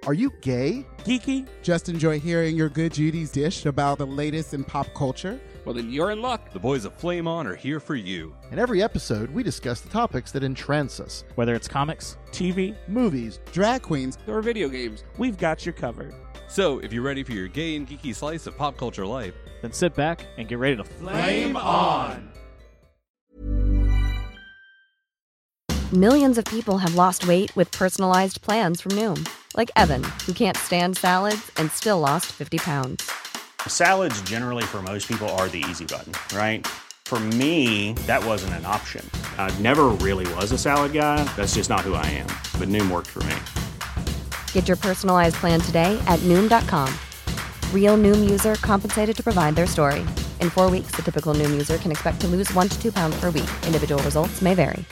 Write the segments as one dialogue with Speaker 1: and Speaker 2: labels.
Speaker 1: Are you gay?
Speaker 2: Geeky?
Speaker 1: Just enjoy hearing your good Judy's dish about the latest in pop culture?
Speaker 3: Well, then you're in luck.
Speaker 4: The boys of Flame On are here for you.
Speaker 5: In every episode, we discuss the topics that entrance us.
Speaker 2: Whether it's comics, TV,
Speaker 1: Movies, drag queens,
Speaker 3: or video games,
Speaker 2: we've got you covered.
Speaker 4: So, if you're ready for your gay and geeky slice of pop culture life,
Speaker 2: then sit back and get ready to
Speaker 6: Flame on!
Speaker 7: Millions of people have lost weight with personalized plans from Noom. Like Evan, who can't stand salads and still lost 50 pounds.
Speaker 8: Salads generally for most people are the easy button, right? For me, that wasn't an option. I never really was a salad guy. That's just not who I am. But Noom worked for me.
Speaker 7: Get your personalized plan today at Noom.com. Real Noom user compensated to provide their story. In 4 weeks, the typical Noom user can expect to lose 1 to 2 pounds per week. Individual results may vary.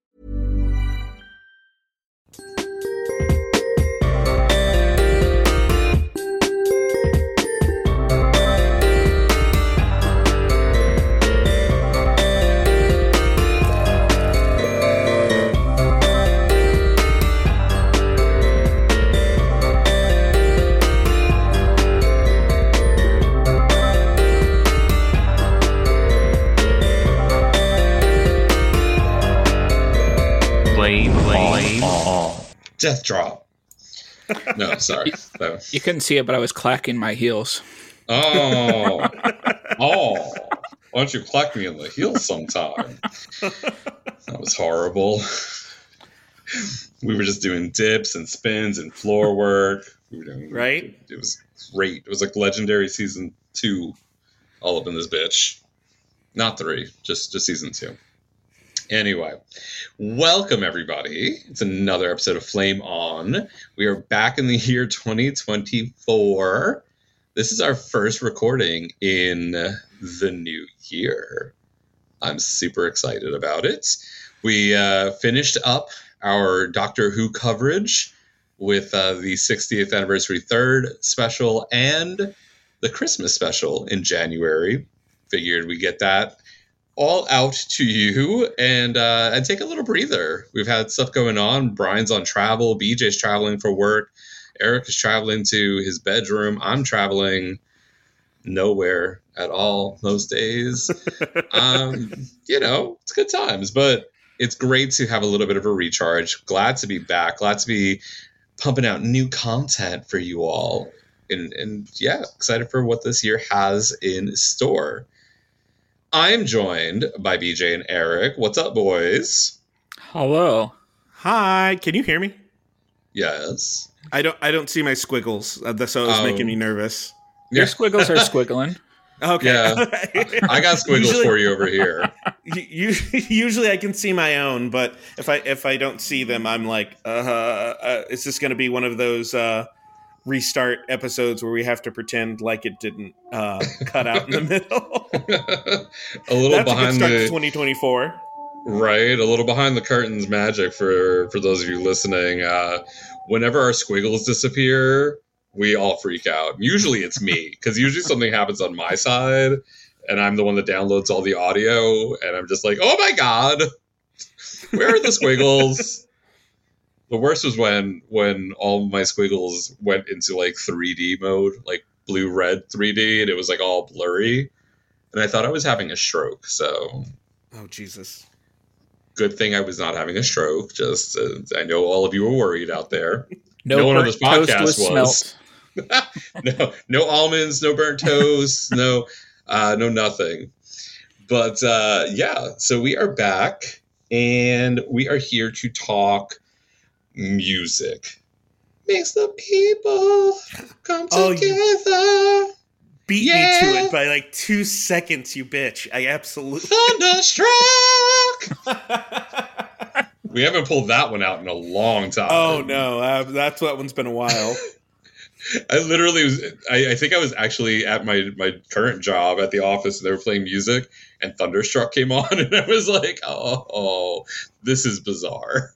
Speaker 9: Death drop. No, sorry. No.
Speaker 3: You couldn't see it, but I was clacking my heels.
Speaker 9: Oh. Why don't you clack me in the heels sometime? That was horrible. We were just doing dips and spins and floor work.
Speaker 6: Right?
Speaker 9: It was great. It was like Legendary Season 2 all up in this bitch. Not 3, just Season 2. Anyway, welcome everybody. It's another episode of Flame On. We are back in the year 2024. This is our first recording in the new year. I'm super excited about it. We finished up our Doctor Who coverage with the 60th anniversary 3rd special and the Christmas special in January. Figured we get that all out to you and take a little breather. We've had stuff going on. Brian's on travel. BJ's traveling for work. Eric is traveling to his bedroom. I'm traveling nowhere at all most days. It's good times, but it's great to have a little bit of a recharge. Glad to be back. Glad to be pumping out new content for you all. And yeah, excited for what this year has in store. I'm joined by BJ and Eric. What's up, boys?
Speaker 3: Hello.
Speaker 6: Hi. Can you hear me?
Speaker 9: Yes.
Speaker 6: I don't see my squiggles. So it was making me nervous.
Speaker 3: Your squiggles are squiggling.
Speaker 6: Okay.
Speaker 9: Yeah. I got squiggles for you over here.
Speaker 6: Usually I can see my own, but if I don't see them, I'm like, is this going to be one of those restart episodes where we have to pretend like it didn't cut out in the middle?
Speaker 9: A little
Speaker 6: That's
Speaker 9: behind
Speaker 6: a good start
Speaker 9: the
Speaker 6: to 2024.
Speaker 9: Right, a little behind the curtains magic for those of you listening. Whenever our squiggles disappear, we all freak out. Usually it's me, because usually something happens on my side, and I'm the one that downloads all the audio, and I'm just like, oh my god, where are the squiggles? The worst was when all my squiggles went into like 3D mode, like blue-red 3D, and it was like all blurry. And I thought I was having a stroke, so...
Speaker 6: Oh, Jesus.
Speaker 9: Good thing I was not having a stroke. Just, I know all of you were worried out there.
Speaker 3: No
Speaker 9: one on this podcast
Speaker 3: was. Smelt.
Speaker 9: no almonds, no burnt toast, no nothing. But yeah, so we are back, and we are here to talk music. Makes the people come together.
Speaker 6: Beat me to it by like 2 seconds, you bitch. I absolutely...
Speaker 9: Thunderstruck! We haven't pulled that one out in a long time.
Speaker 6: Oh, no. That one's been a while.
Speaker 9: I literally was... I think I was actually at my current job at the office, and they were playing music, and Thunderstruck came on, and I was like, oh, this is bizarre.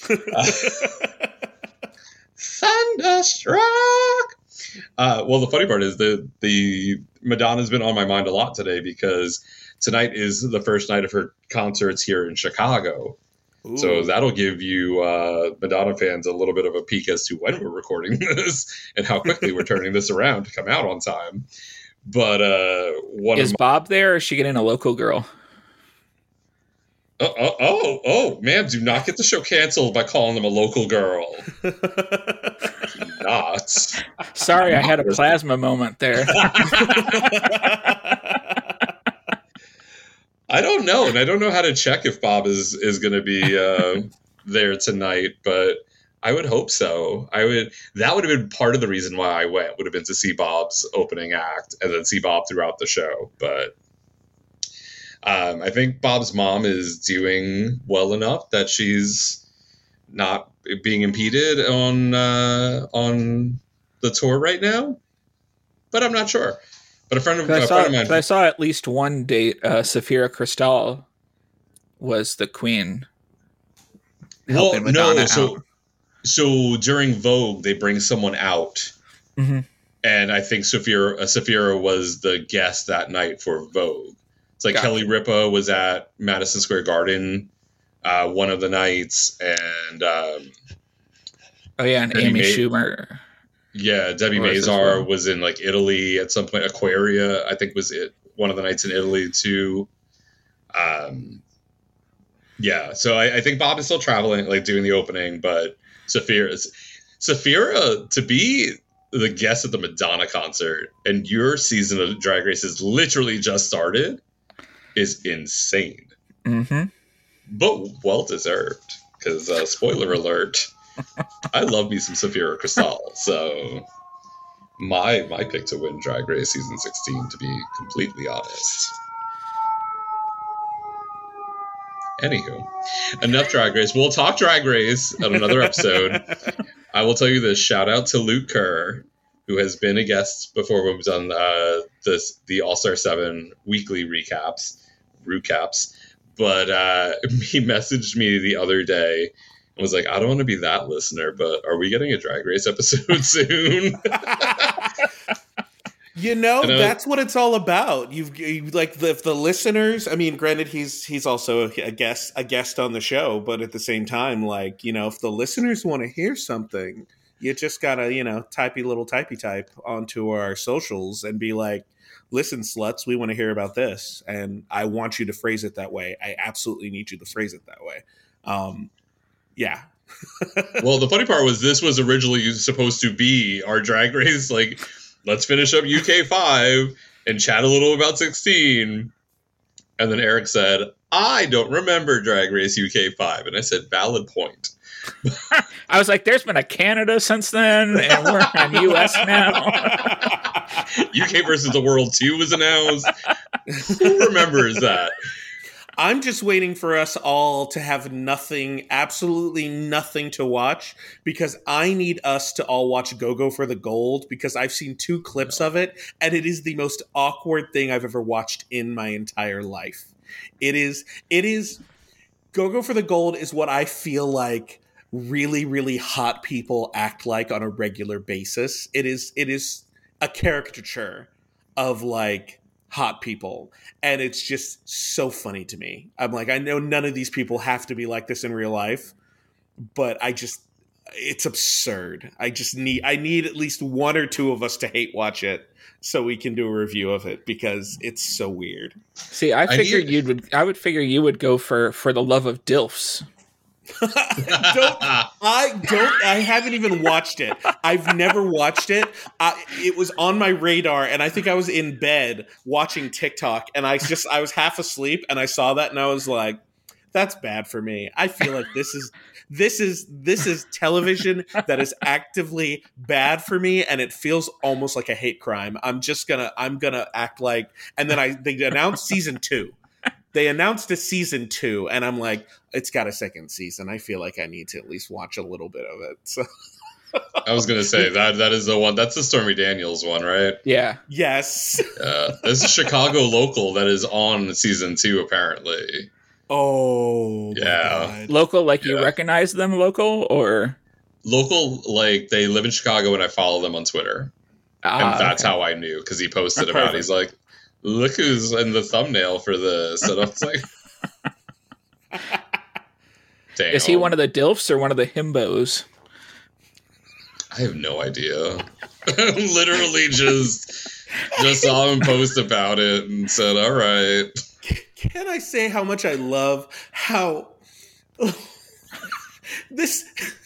Speaker 9: Thunderstruck! Well, the funny part is the Madonna's been on my mind a lot today because tonight is the first night of her concerts here in Chicago. So that'll give you Madonna fans a little bit of a peek as to when we're recording this and how quickly we're turning this around to come out on time. But
Speaker 3: is Bob there, or is she getting a local girl?
Speaker 9: Oh, man, do not get the show canceled by calling them a local girl. Do not.
Speaker 3: Sorry, I had a plasma moment there.
Speaker 9: I don't know, and I don't know how to check if Bob is going to be there tonight, but I would hope so. That would have been part of the reason why I went, would have been to see Bob's opening act and then see Bob throughout the show, but I think Bob's mom is doing well enough that she's not being impeded on the tour right now, but I'm not sure. But a friend of mine,
Speaker 3: I saw at least one date. Safira Cristal was the queen.
Speaker 9: Well, no, so during Vogue they bring someone out, and I think Safira was the guest that night for Vogue. It's like Kelly Ripa was at Madison Square Garden one of the nights, and
Speaker 3: and Amy Schumer.
Speaker 9: Yeah, Debbie Mazar was in like Italy at some point. Aquaria, I think, was it one of the nights in Italy too. So I think Bob is still traveling, like doing the opening, but Safira to be the guest at the Madonna concert and your season of Drag Race has literally just started is insane. But well deserved, because spoiler alert, I love me some Safira Cristal, so my pick to win Drag Race season 16, to be completely honest. Anywho, enough Drag Race. We'll talk Drag Race on another episode. I will tell you this: shout out to Luke Kerr, who has been a guest before when we've done the All-Star 7 weekly recaps. But he messaged me the other day and was like, I don't want to be that listener, but are we getting a Drag Race episode soon?
Speaker 6: That's what it's all about. You like the listeners. I mean, granted, he's also a guest on the show, but at the same time, like, if the listeners want to hear something, you just gotta, typey type onto our socials and be like, listen, sluts, we want to hear about this, and I want you to phrase it that way. I absolutely need you to phrase it that way. Yeah.
Speaker 9: Well, the funny part was this was originally supposed to be our Drag Race, like, let's finish up UK 5 and chat a little about 16. And then Eric said, I don't remember Drag Race UK 5. And I said, valid point.
Speaker 3: I was like, there's been a Canada since then, and we're on US now.
Speaker 9: UK versus the World 2 was announced. Who remembers that?
Speaker 6: I'm just waiting for us all to have absolutely nothing to watch, because I need us to all watch Go for the Gold, because I've seen 2 clips of it, and it is the most awkward thing I've ever watched in my entire life. It is Go for the Gold is what I feel like really, really hot people act like on a regular basis. It is a caricature of like hot people, and it's just so funny to me. I'm like, I know none of these people have to be like this in real life, but it's absurd. I need at least 1 or 2 of us to hate watch it so we can do a review of it, because it's so weird.
Speaker 3: See, I would figure you would go for the love of DILFs.
Speaker 6: I haven't even watched it. I've never watched it. It was on my radar, and I think I was in bed watching TikTok, and I was half asleep, and I saw that, and I was like, that's bad for me. I feel like this is television that is actively bad for me, and it feels almost like a hate crime. I'm gonna act like, and then they announced season 2. They announced a season 2, and I'm like, it's got a second season. I feel like I need to at least watch a little bit of it. So.
Speaker 9: I was going to say that is the one. That's the Stormy Daniels one, right?
Speaker 3: Yeah.
Speaker 6: Yes.
Speaker 9: This is Chicago local that is on season 2, apparently.
Speaker 6: Oh,
Speaker 9: yeah.
Speaker 6: My God.
Speaker 3: Local, like you recognize them local, or?
Speaker 9: Local, like they live in Chicago, and I follow them on Twitter. And that's how I knew, because he posted about it. He's like, look who's in the thumbnail for this. And I was like, Damn.
Speaker 3: Is he one of the DILFs or one of the himbos?
Speaker 9: I have no idea. Literally just saw him post about it and said, all right.
Speaker 6: Can I say how much I love how this...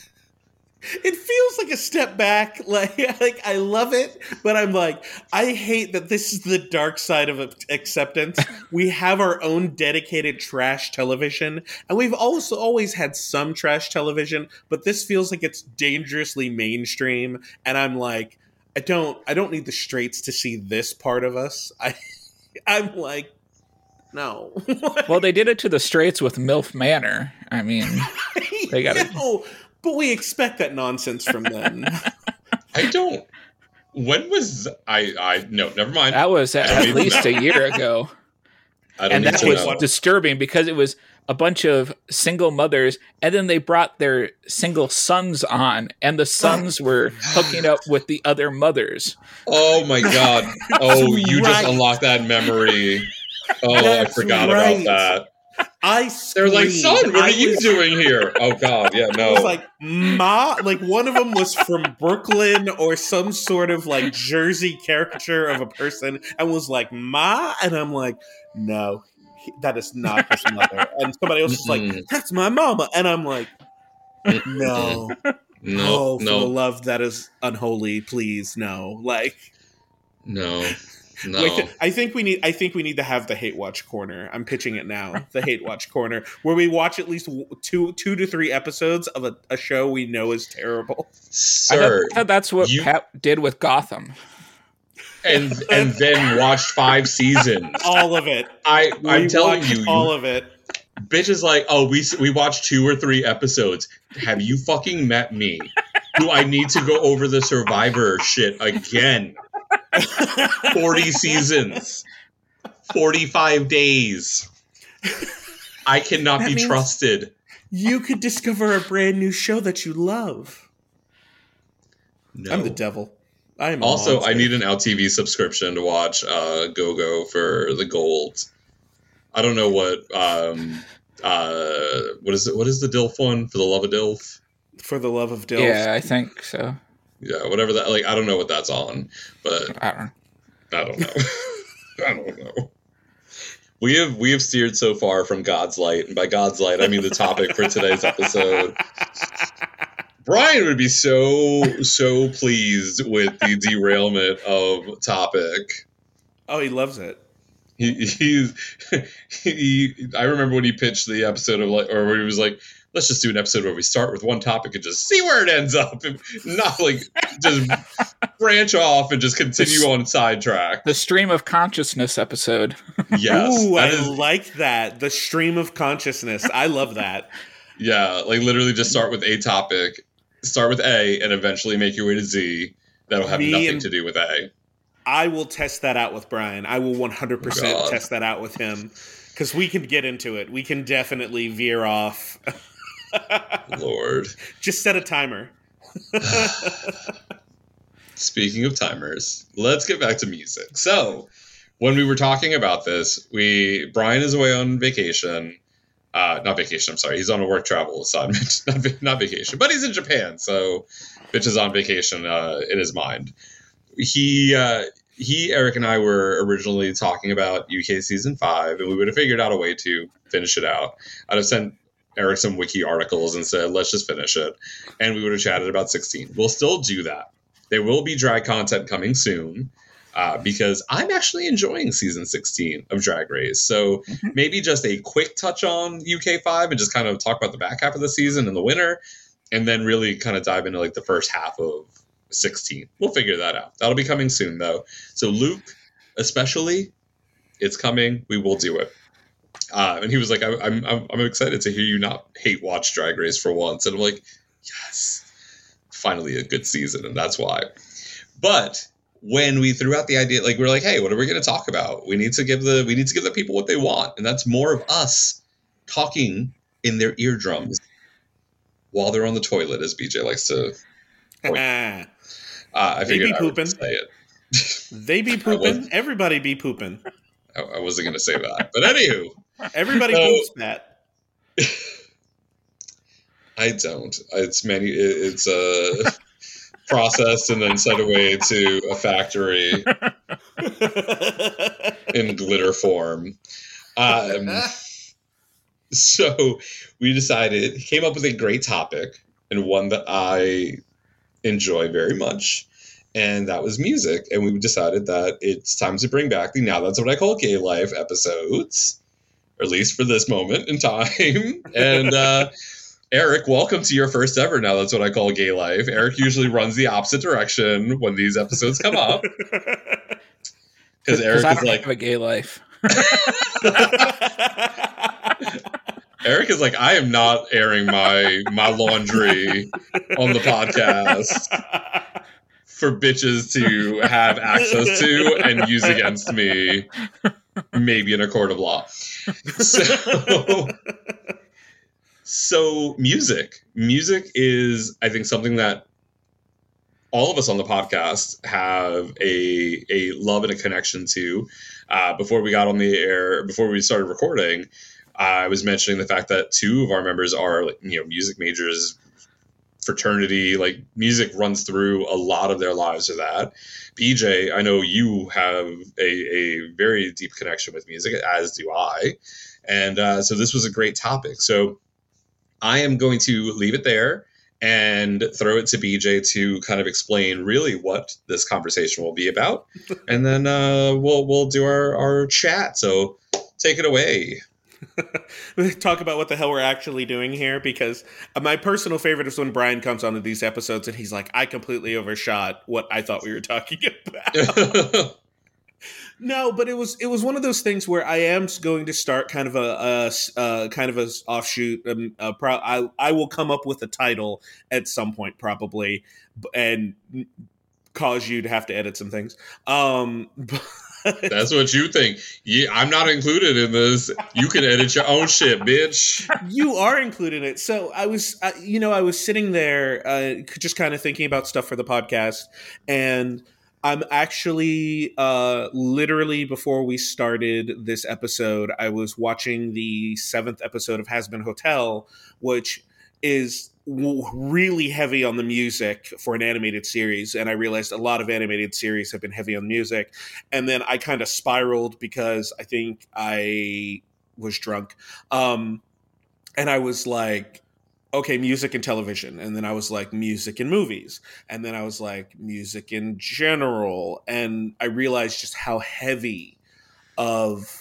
Speaker 6: It feels like a step back. Like I love it, but I'm like, I hate that this is the dark side of acceptance. We have our own dedicated trash television, and we've also always had some trash television, but this feels like it's dangerously mainstream. And I'm like, I don't need the straights to see this part of us. I'm like, no.
Speaker 3: Well, they did it to the straights with MILF Manor. I mean, they got it.
Speaker 6: But we expect that nonsense from them.
Speaker 9: I don't. When was I? No, never mind.
Speaker 3: That was at least a year ago. And that was disturbing because it was a bunch of single mothers, and then they brought their single sons on, and the sons were hooking up with the other mothers.
Speaker 9: Oh my God. Oh, you just unlocked that memory. Oh, I forgot about that. They're like, son, what are you doing here? Oh God, yeah, no.
Speaker 6: I was like, Ma, like one of them was from Brooklyn or some sort of like Jersey caricature of a person, and was like, Ma, and I'm like, no, that is not his mother. And somebody else is like, that's my mama, and I'm like, no,
Speaker 9: no,
Speaker 6: for the love that is unholy, please, no, like,
Speaker 9: no. No.
Speaker 6: Wait, I think we need to have the Hate Watch Corner. I'm pitching it now. The Hate Watch Corner, where we watch at least two to three episodes of a show we know is terrible.
Speaker 9: Sir,
Speaker 3: I thought that's what Pep did with Gotham.
Speaker 9: And then watched 5 seasons.
Speaker 6: All of it.
Speaker 9: I'm telling you,
Speaker 6: all of it.
Speaker 9: Bitch is like, oh, we watched 2 or 3 episodes. Have you fucking met me? Do I need to go over the Survivor shit again? 40 seasons, 45 days. I cannot be trusted.
Speaker 6: You could discover a brand new show that you love.
Speaker 9: No.
Speaker 6: I'm the devil. I am.
Speaker 9: Also, I need an LTV subscription to watch Go-Go for the gold. I don't know what is it? What is the DILF one? For the love of DILF?
Speaker 6: For the love of DILF.
Speaker 3: Yeah, I think so.
Speaker 9: Yeah, whatever that. Like, I don't know what that's on, but
Speaker 3: I don't
Speaker 9: know. I don't know. We have steered so far from God's light, and by God's light, I mean the topic for today's episode. Brian would be so pleased with the derailment of topic.
Speaker 6: Oh, he loves it.
Speaker 9: I remember when he pitched the episode of where he was like, let's just do an episode where we start with one topic and just see where it ends up, and not like just branch off and just continue on sidetrack.
Speaker 3: The stream of consciousness episode.
Speaker 9: Yes.
Speaker 6: Ooh, I like that. The stream of consciousness. I love that.
Speaker 9: Yeah, like literally just start with a topic, start with A, and eventually make your way to Z. That'll have nothing to do with A.
Speaker 6: I will test that out with Brian. I will 100% test that out with him, because we can get into it. We can definitely veer off.
Speaker 9: Lord.
Speaker 6: Just set a timer.
Speaker 9: Speaking of timers, let's get back to music. So, when we were talking about this, Brian is away on vacation. Not vacation, I'm sorry. He's on a work travel assignment. Not vacation, but he's in Japan, so bitch is on vacation in his mind. Eric and I were originally talking about UK Season 5, and we would have figured out a way to finish it out. I'd have sent Eric some wiki articles and said, let's just finish it. And we would have chatted about 16. We'll still do that. There will be drag content coming soon because I'm actually enjoying Season 16 of Drag Race. So maybe just a quick touch on UK 5 and just kind of talk about the back half of the season and the winter, and then really kind of dive into like the first half of 16. We'll figure that out. That'll be coming soon, though. So Luke, especially, it's coming. We will do it. And he was like, I'm excited to hear you not hate watch Drag Race for once. And I'm like, yes, finally a good season. And that's why. But when we threw out the idea, like, we're like, hey, what are we going to talk about? We need to give the people what they want. And that's more of us talking in their eardrums while they're on the toilet, as BJ likes to point. I figured I would say it.
Speaker 6: They be pooping. Everybody be pooping.
Speaker 9: I wasn't going to say that. But anywho.
Speaker 6: Everybody poops that.
Speaker 9: I don't. It's processed and then sent away to a factory in glitter form. So we came up with a great topic and one that I enjoy very much. And that was music. And we decided that it's time to bring back the Now That's What I Call Gay Life episodes, or at least for this moment in time. And Eric, welcome to your first ever Now That's What I Call Gay Life. Eric usually runs the opposite direction when these episodes come up. Because Eric is like,
Speaker 3: have a gay life.
Speaker 9: Eric is like, I am not airing my laundry on the podcast for bitches to have access to and use against me, maybe in a court of law. So music is, I think, something that all of us on the podcast have a love and a connection to. Before we got on the air, before we started recording, I was mentioning the fact that two of our members are, music majors, fraternity, like music runs through a lot of their lives with that. BJ, I know you have a very deep connection with music, as do I. And so this was a great topic. So I am going to leave it there and throw it to BJ to kind of explain really what this conversation will be about. And then we'll do our chat. So take it away.
Speaker 6: Talk about what the hell we're actually doing here, because my personal favorite is when Brian comes onto these episodes and he's like, I completely overshot what I thought we were talking about. No, but it was one of those things where I am going to start kind of a offshoot. I will come up with a title at some point probably, and cause you to have to edit some things.
Speaker 9: That's what you think. Yeah, I'm not included in this. You can edit your own shit, bitch.
Speaker 6: You are included in it. So I was sitting there just kind of thinking about stuff for the podcast, and I'm actually literally before we started this episode, I was watching the 7th episode of Hazbin Hotel, which is really heavy on the music for an animated series. And I realized a lot of animated series have been heavy on music. And then I kind of spiraled because I think I was drunk. And I was like, okay, music and television. And then I was like, music and movies. And then I was like, music in general. And I realized just how heavy of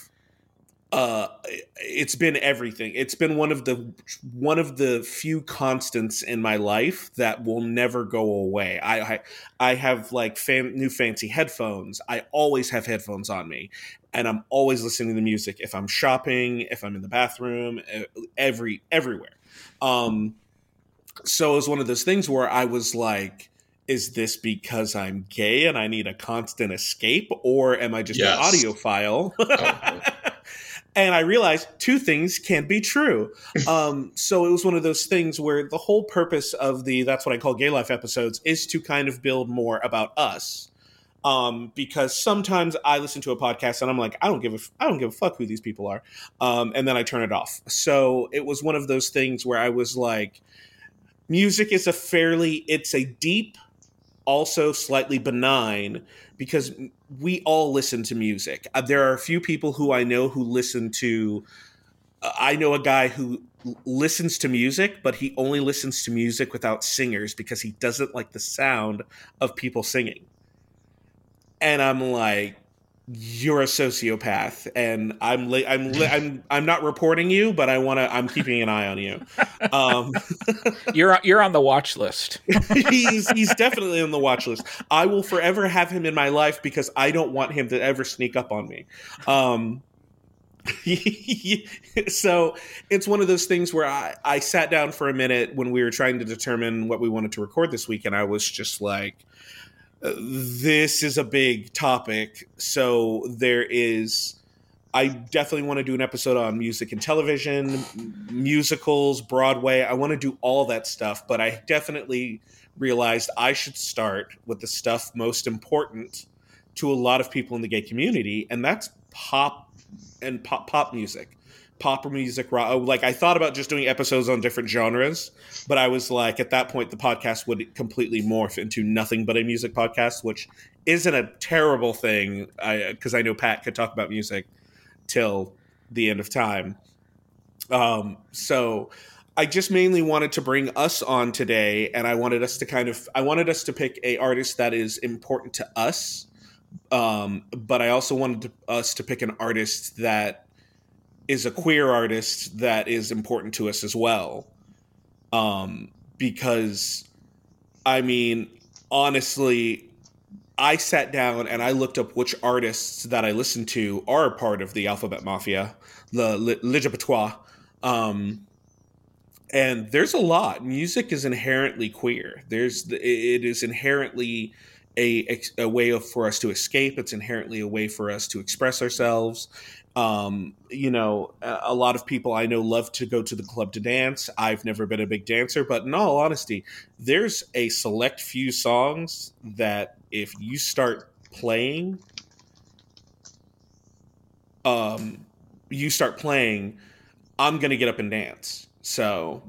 Speaker 6: it's been everything. It's been one of the few constants in my life that will never go away. I have like new fancy headphones. I always have headphones on me, and I'm always listening to music if I'm shopping, if I'm in the bathroom, everywhere. So it was one of those things where I was like, is this because I'm gay and I need a constant escape, or am I just an audiophile? And I realized two things can be true. So it was one of those things where the whole purpose of the That's What I Call Gay Life episodes is to kind of build more about us. Because sometimes I listen to a podcast and I'm like, I don't give a fuck who these people are. And then I turn it off. So it was one of those things where I was like, music is it's a deep, also slightly benign, because we all listen to music. There are a few people who I know who listen to, I know a guy who listens to music, but he only listens to music without singers because he doesn't like the sound of people singing. And I'm like, you're a sociopath, and I'm not reporting you, but I'm keeping an eye on you.
Speaker 3: You're on the watch list.
Speaker 6: He's definitely on the watch list. I will forever have him in my life because I don't want him to ever sneak up on me. So it's one of those things where I sat down for a minute when we were trying to determine what we wanted to record this week, and I was just like, this is a big topic. So I definitely want to do an episode on music and television, musicals, Broadway. I want to do all that stuff, but I definitely realized I should start with the stuff most important to a lot of people in the gay community, and that's pop and pop music. pop music, rock. Like, I thought about just doing episodes on different genres, but I was like, at that point, the podcast would completely morph into nothing but a music podcast, which isn't a terrible thing, because I know Pat could talk about music till the end of time. So I just mainly wanted to bring us on today, and I wanted us to pick a artist that is important to us. But I also wanted us to pick an artist that is a queer artist that is important to us as well. Because, I mean, honestly, I sat down and I looked up which artists that I listen to are a part of the Alphabet Mafia, the Ligue Patois. And there's a lot. Music is inherently queer. It is inherently a way for us to escape. It's inherently a way for us to express ourselves. You know, a lot of people I know love to go to the club to dance. I've never been a big dancer, but in all honesty, there's a select few songs that if you start playing, I'm going to get up and dance. So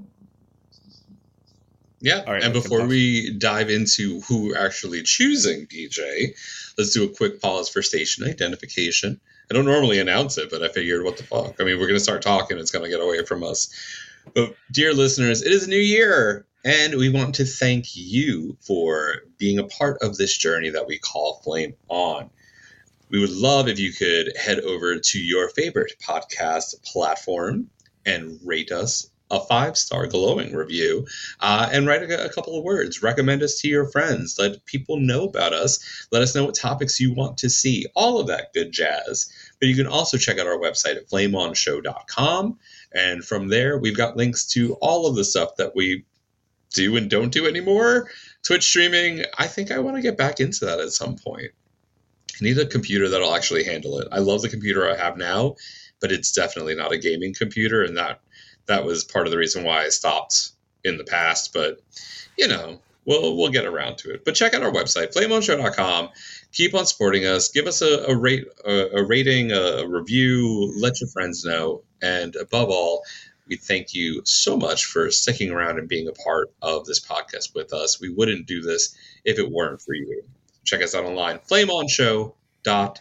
Speaker 9: yeah, right, and before we dive into who we're actually choosing, DJ, let's do a quick pause for station identification. I don't normally announce it, but I figured, what the fuck? I mean, we're going to start talking. It's going to get away from us. But dear listeners, it is a new year, and we want to thank you for being a part of this journey that we call Flame On. We would love if you could head over to your favorite podcast platform and rate us a 5-star glowing review, and write a couple of words. Recommend us to your friends. Let people know about us. Let us know what topics you want to see. All of that good jazz. But you can also check out our website at flameonshow.com. And from there, we've got links to all of the stuff that we do and don't do anymore. Twitch streaming, I think I want to get back into that at some point. I need a computer that'll actually handle it. I love the computer I have now, but it's definitely not a gaming computer, and that was part of the reason why I stopped in the past. But, you know, we'll get around to it. But check out our website, flameonshow.com. Keep on supporting us. Give us a rating, a review. Let your friends know. And above all, we thank you so much for sticking around and being a part of this podcast with us. We wouldn't do this if it weren't for you. Check us out online, flameonshow.com.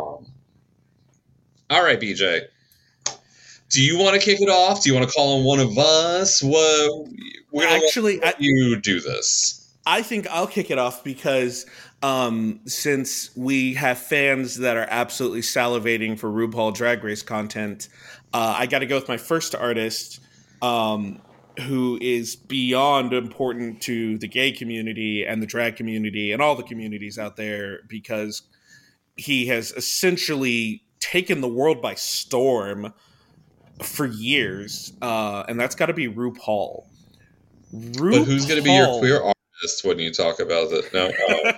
Speaker 9: All right, BJ. Do you want to kick it off? Do you want to call on one of us? Well, we're actually let you do this.
Speaker 6: I think I'll kick it off because since we have fans that are absolutely salivating for RuPaul Drag Race content, I got to go with my first artist, who is beyond important to the gay community and the drag community and all the communities out there, because he has essentially taken the world by storm for years, and that's got to be RuPaul.
Speaker 9: But who's going to be your queer artist when you talk about it? No.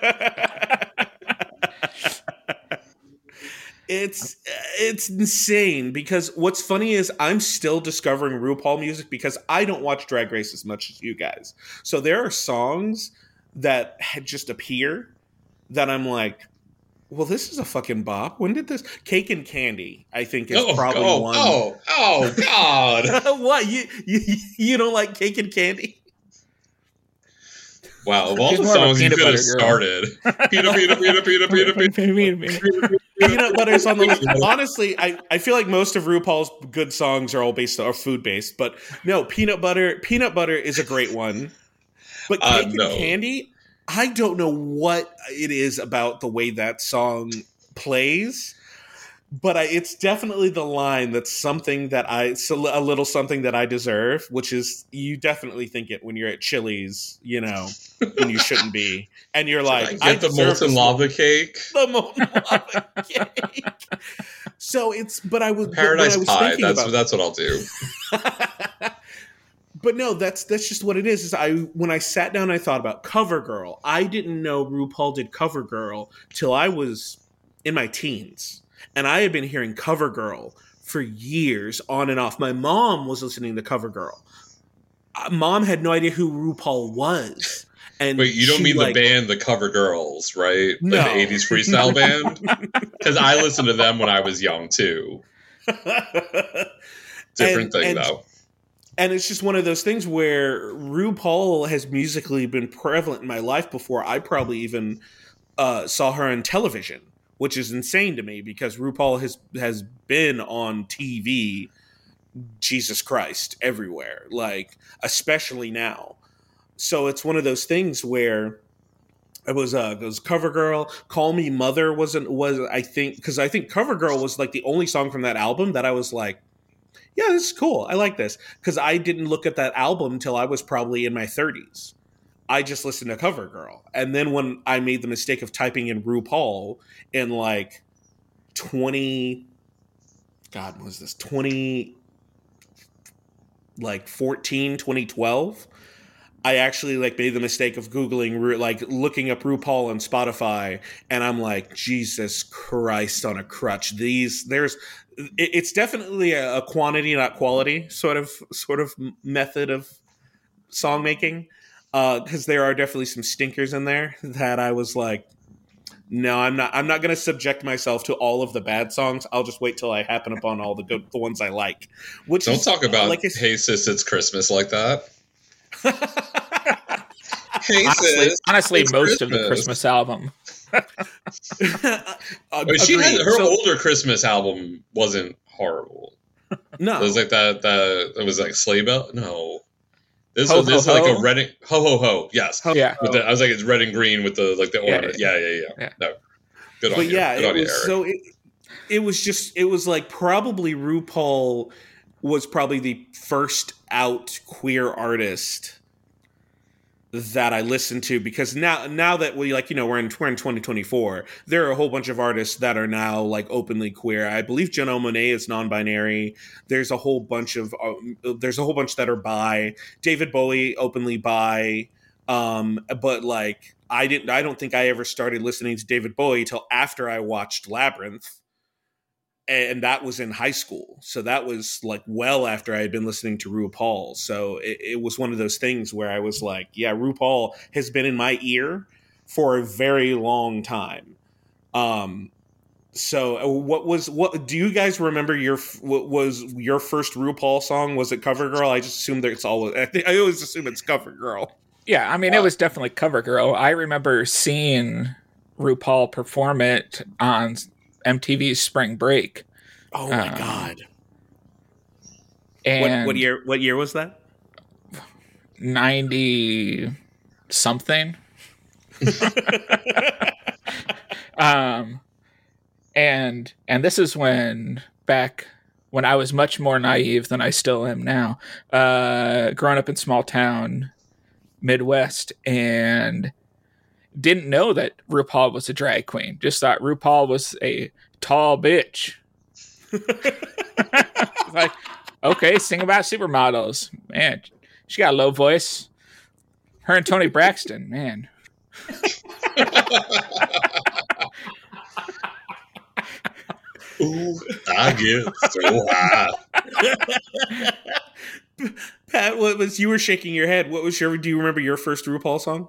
Speaker 6: It's insane, because what's funny is I'm still discovering RuPaul music because I don't watch Drag Race as much as you guys. So there are songs that just appear that I'm like, well, this is a fucking bop. When did this? Cake and Candy, I think, is probably one.
Speaker 9: Oh, God.
Speaker 6: What? You don't like Cake and Candy?
Speaker 9: Wow, of all the songs you could have started.
Speaker 6: Peanut butter's on the list. Honestly, I feel like most of RuPaul's good songs are all food-based. But no, Peanut Butter is a great one. But Cake and Candy, I don't know what it is about the way that song plays, but it's definitely the line that's something that a little something that I deserve, which is you definitely think it when you're at Chili's, you know, when you shouldn't be. And you're like,
Speaker 9: I the molten lava cake.
Speaker 6: The molten lava cake. So but I was
Speaker 9: Paradise Pie.
Speaker 6: That's
Speaker 9: what I'll do.
Speaker 6: But no, that's just what it is. When I sat down, I thought about CoverGirl. I didn't know RuPaul did CoverGirl till I was in my teens, and I had been hearing CoverGirl for years, on and off. My mom was listening to CoverGirl. Mom had no idea who RuPaul was. And
Speaker 9: wait, you don't mean the band, the CoverGirls, right?
Speaker 6: No.
Speaker 9: The 80s freestyle band? Because I listened to them when I was young, too. Different thing, though.
Speaker 6: And it's just one of those things where RuPaul has musically been prevalent in my life before I probably even saw her on television, which is insane to me because RuPaul has been on TV, Jesus Christ, everywhere, like especially now. So it's one of those things where it was CoverGirl. Call Me Mother was I think CoverGirl was like the only song from that album that I was like, yeah, this is cool. I like this. Because I didn't look at that album until I was probably in my 30s. I just listened to CoverGirl. And then when I made the mistake of typing in RuPaul in like 20 like 14, 2012, I actually like made the mistake of Googling, like looking up RuPaul on Spotify. And I'm like, Jesus Christ on a crutch. It's definitely a quantity, not quality sort of method of song making. Because there are definitely some stinkers in there that I was like, no, I'm not going to subject myself to all of the bad songs. I'll just wait till I happen upon all the good, the ones I like.
Speaker 9: Don't talk about like Hey Sis, It's Christmas like that. Hey
Speaker 3: honestly,
Speaker 9: sis,
Speaker 3: most of the Christmas album.
Speaker 9: Her older Christmas album wasn't horrible.
Speaker 6: No,
Speaker 9: it was like that. It was like Sleigh Bell. No, this was like a red. Ho ho ho. Yes.
Speaker 3: Yeah.
Speaker 9: I was like, it's red and green with the ornament. Yeah. No. Good on you. Good on you, Eric.
Speaker 6: So it was like probably RuPaul was probably the first out queer artist that I listened to, because now that we're in 2024, there are a whole bunch of artists that are now like openly queer. I believe Janelle Monáe is non-binary. There's a whole bunch that are bi. David Bowie openly bi. But like I don't think I ever started listening to David Bowie till after I watched Labyrinth. And that was in high school. So that was like well after I had been listening to RuPaul. So it was one of those things where I was like, yeah, RuPaul has been in my ear for a very long time. So what do you guys remember what was your first RuPaul song? Was it CoverGirl? I just assume that I always assume it's CoverGirl.
Speaker 3: Yeah. I mean, it was definitely CoverGirl. I remember seeing RuPaul perform it on MTV's Spring Break.
Speaker 6: Oh my God.
Speaker 3: And
Speaker 6: what year was that?
Speaker 3: 90 something. And this is back when I was much more naive than I still am now. Growing up in small town Midwest, and didn't know that RuPaul was a drag queen. Just thought RuPaul was a tall bitch. Like, okay, sing about supermodels. Man, she got a low voice. Her and Toni Braxton, man.
Speaker 9: Ooh, I get so high.
Speaker 6: Pat, you were shaking your head. Do you remember your first RuPaul song?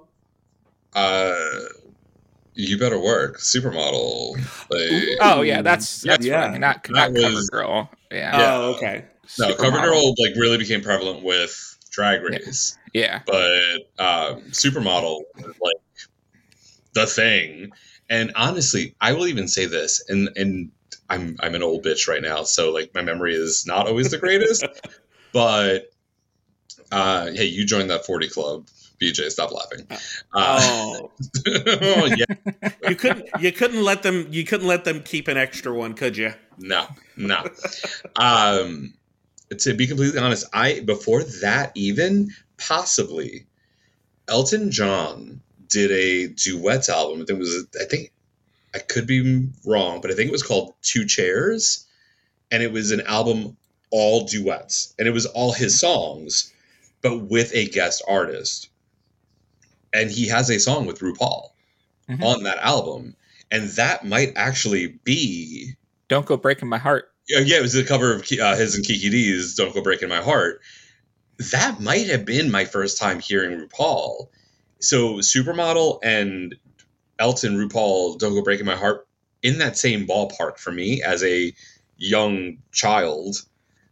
Speaker 9: You Better Work, Supermodel.
Speaker 3: Oh yeah, that's right. Not CoverGirl. Yeah.
Speaker 6: Oh, okay.
Speaker 9: No, CoverGirl like really became prevalent with Drag Race.
Speaker 3: Yeah.
Speaker 9: But Supermodel was like the thing. And honestly, I will even say this, and I'm an old bitch right now, so like my memory is not always the greatest. But hey, you joined that 40 club. BJ, stop laughing.
Speaker 6: Oh
Speaker 9: yeah.
Speaker 6: You couldn't let them keep an extra one, could you?
Speaker 9: No. To be completely honest, before that even possibly, Elton John did a duet album. I think I could be wrong, but I think it was called Two Chairs, and it was an album all duets, and it was all his songs, but with a guest artist. And he has a song with RuPaul on that album. And that might actually be...
Speaker 3: Don't Go Breaking My Heart.
Speaker 9: Yeah, it was a cover of his and Kiki D's Don't Go Breaking My Heart. That might have been my first time hearing RuPaul. So Supermodel and Elton RuPaul Don't Go Breaking My Heart in that same ballpark for me as a young child.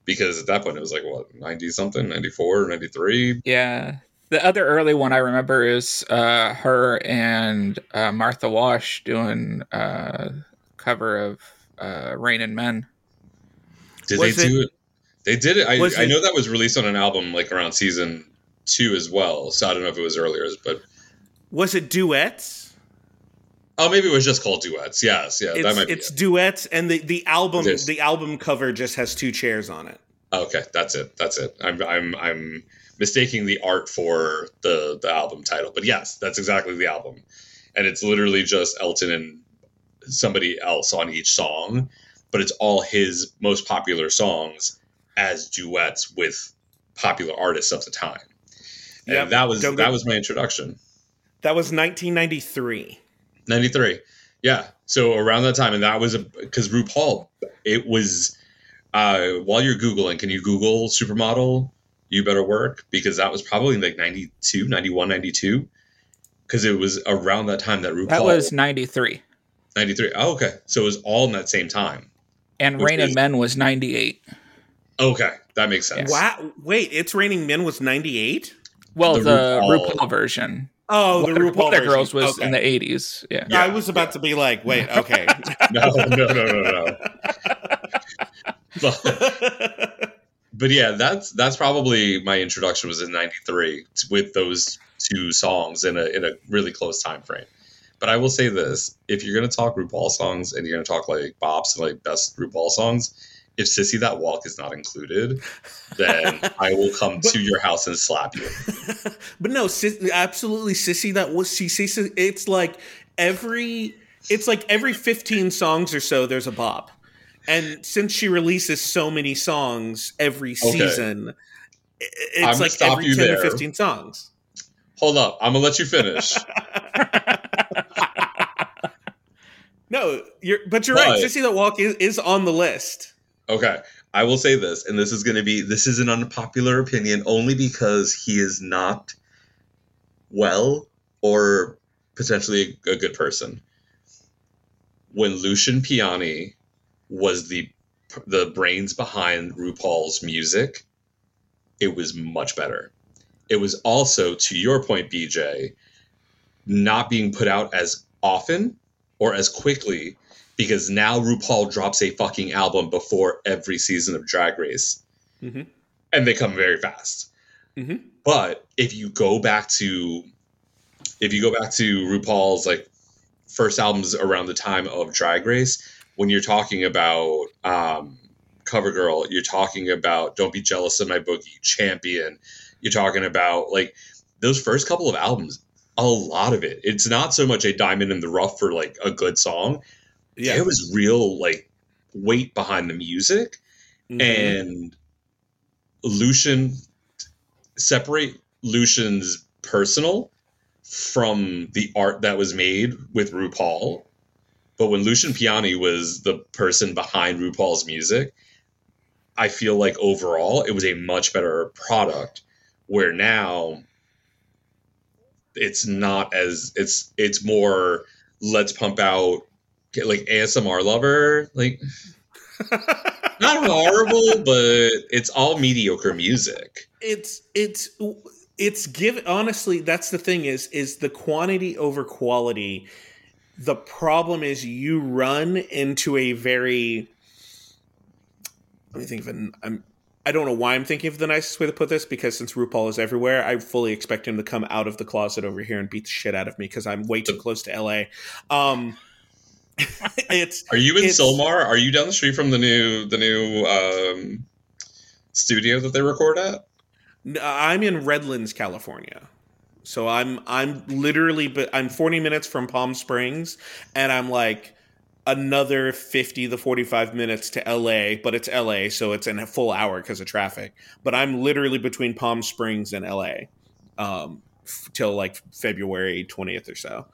Speaker 9: because at that point it was like, what, 90 something, 94, 93?
Speaker 3: Yeah. The other early one I remember is her and Martha Wash doing a cover of Rain Men.
Speaker 9: Did they do it? They did it. I know that was released on an album like around season 2 as well. So I don't know if it was earlier, but
Speaker 6: was it duets?
Speaker 9: Oh, maybe it was just called Duets. Yes, yeah, that might be
Speaker 6: it's duets, and the album cover just has 2 chairs on it.
Speaker 9: Okay, that's it. I'm mistaking the art for the album title, but yes, that's exactly the album, and it's literally just Elton and somebody else on each song, but it's all his most popular songs as duets with popular artists of the time. And that was my introduction.
Speaker 6: That was 1993.
Speaker 9: 93. Yeah. So around that time, and that was because RuPaul, it was, while you're Googling, can you Google Supermodel, You Better Work? Because that was probably like 92, 91, 92. Because it was around that time that RuPaul.
Speaker 3: That was 93.
Speaker 9: 93. Oh, okay. So it was all in that same time.
Speaker 3: And Raining Men was 98.
Speaker 9: Okay. That makes sense.
Speaker 6: Wow. Wait, It's Raining Men was 98?
Speaker 3: Well, the RuPaul version.
Speaker 6: Oh, the RuPaul
Speaker 3: Wonder
Speaker 6: version.
Speaker 3: Girls was in the 80s. Yeah.
Speaker 6: I was about to be like, wait, okay.
Speaker 9: No. But yeah, that's probably my introduction was in 93 with those 2 songs in a really close time frame. But I will say this, if you're going to talk RuPaul songs and you're going to talk like bops and like best RuPaul songs, if Sissy That Walk is not included, then I will come to your house and slap you.
Speaker 6: But no, absolutely, Sissy That was it's like every 15 songs or so there's a bop. And since she releases so many songs every season, it's like every 10 or 15 songs.
Speaker 9: Hold up, I'm gonna let you finish.
Speaker 6: No, you're right. Sissy That Walk is on the list.
Speaker 9: Okay, I will say this, and this is an unpopular opinion only because he is not well or potentially a good person. When Lucian Piani was the brains behind RuPaul's music, it was much better. It was also, to your point, BJ, not being put out as often or as quickly, because now RuPaul drops a fucking album before every season of Drag Race. Mm-hmm. And they come very fast. Mm-hmm. But if you go back to RuPaul's like first albums around the time of Drag Race, when you're talking about CoverGirl, you're talking about Don't Be Jealous of My Boogie, Champion, you're talking about like those first couple of albums, a lot of it, it's not so much a diamond in the rough for like a good song. Yeah, there was real like weight behind the music. Mm-hmm. And separate Lucian's personal from the art that was made with RuPaul. But when Lucian Piani was the person behind RuPaul's music, I feel like overall it was a much better product, where now it's not as it's more let's pump out like ASMR Lover, like not horrible, but it's all mediocre music.
Speaker 6: It's given, honestly, that's the thing is the quantity over quality. The problem is you run into a very, let me think of I don't know why I'm thinking of the nicest way to put this, because since RuPaul is everywhere, I fully expect him to come out of the closet over here and beat the shit out of me because I'm way too close to LA. Are
Speaker 9: you in Sylmar? Are you down the street from the new studio that they record at?
Speaker 6: I'm in Redlands, California. So I'm literally, but I'm 40 minutes from Palm Springs, and I'm like another 50 to 45 minutes to LA, but it's LA, so it's in a full hour because of traffic. But I'm literally between Palm Springs and LA till like February 20th or so.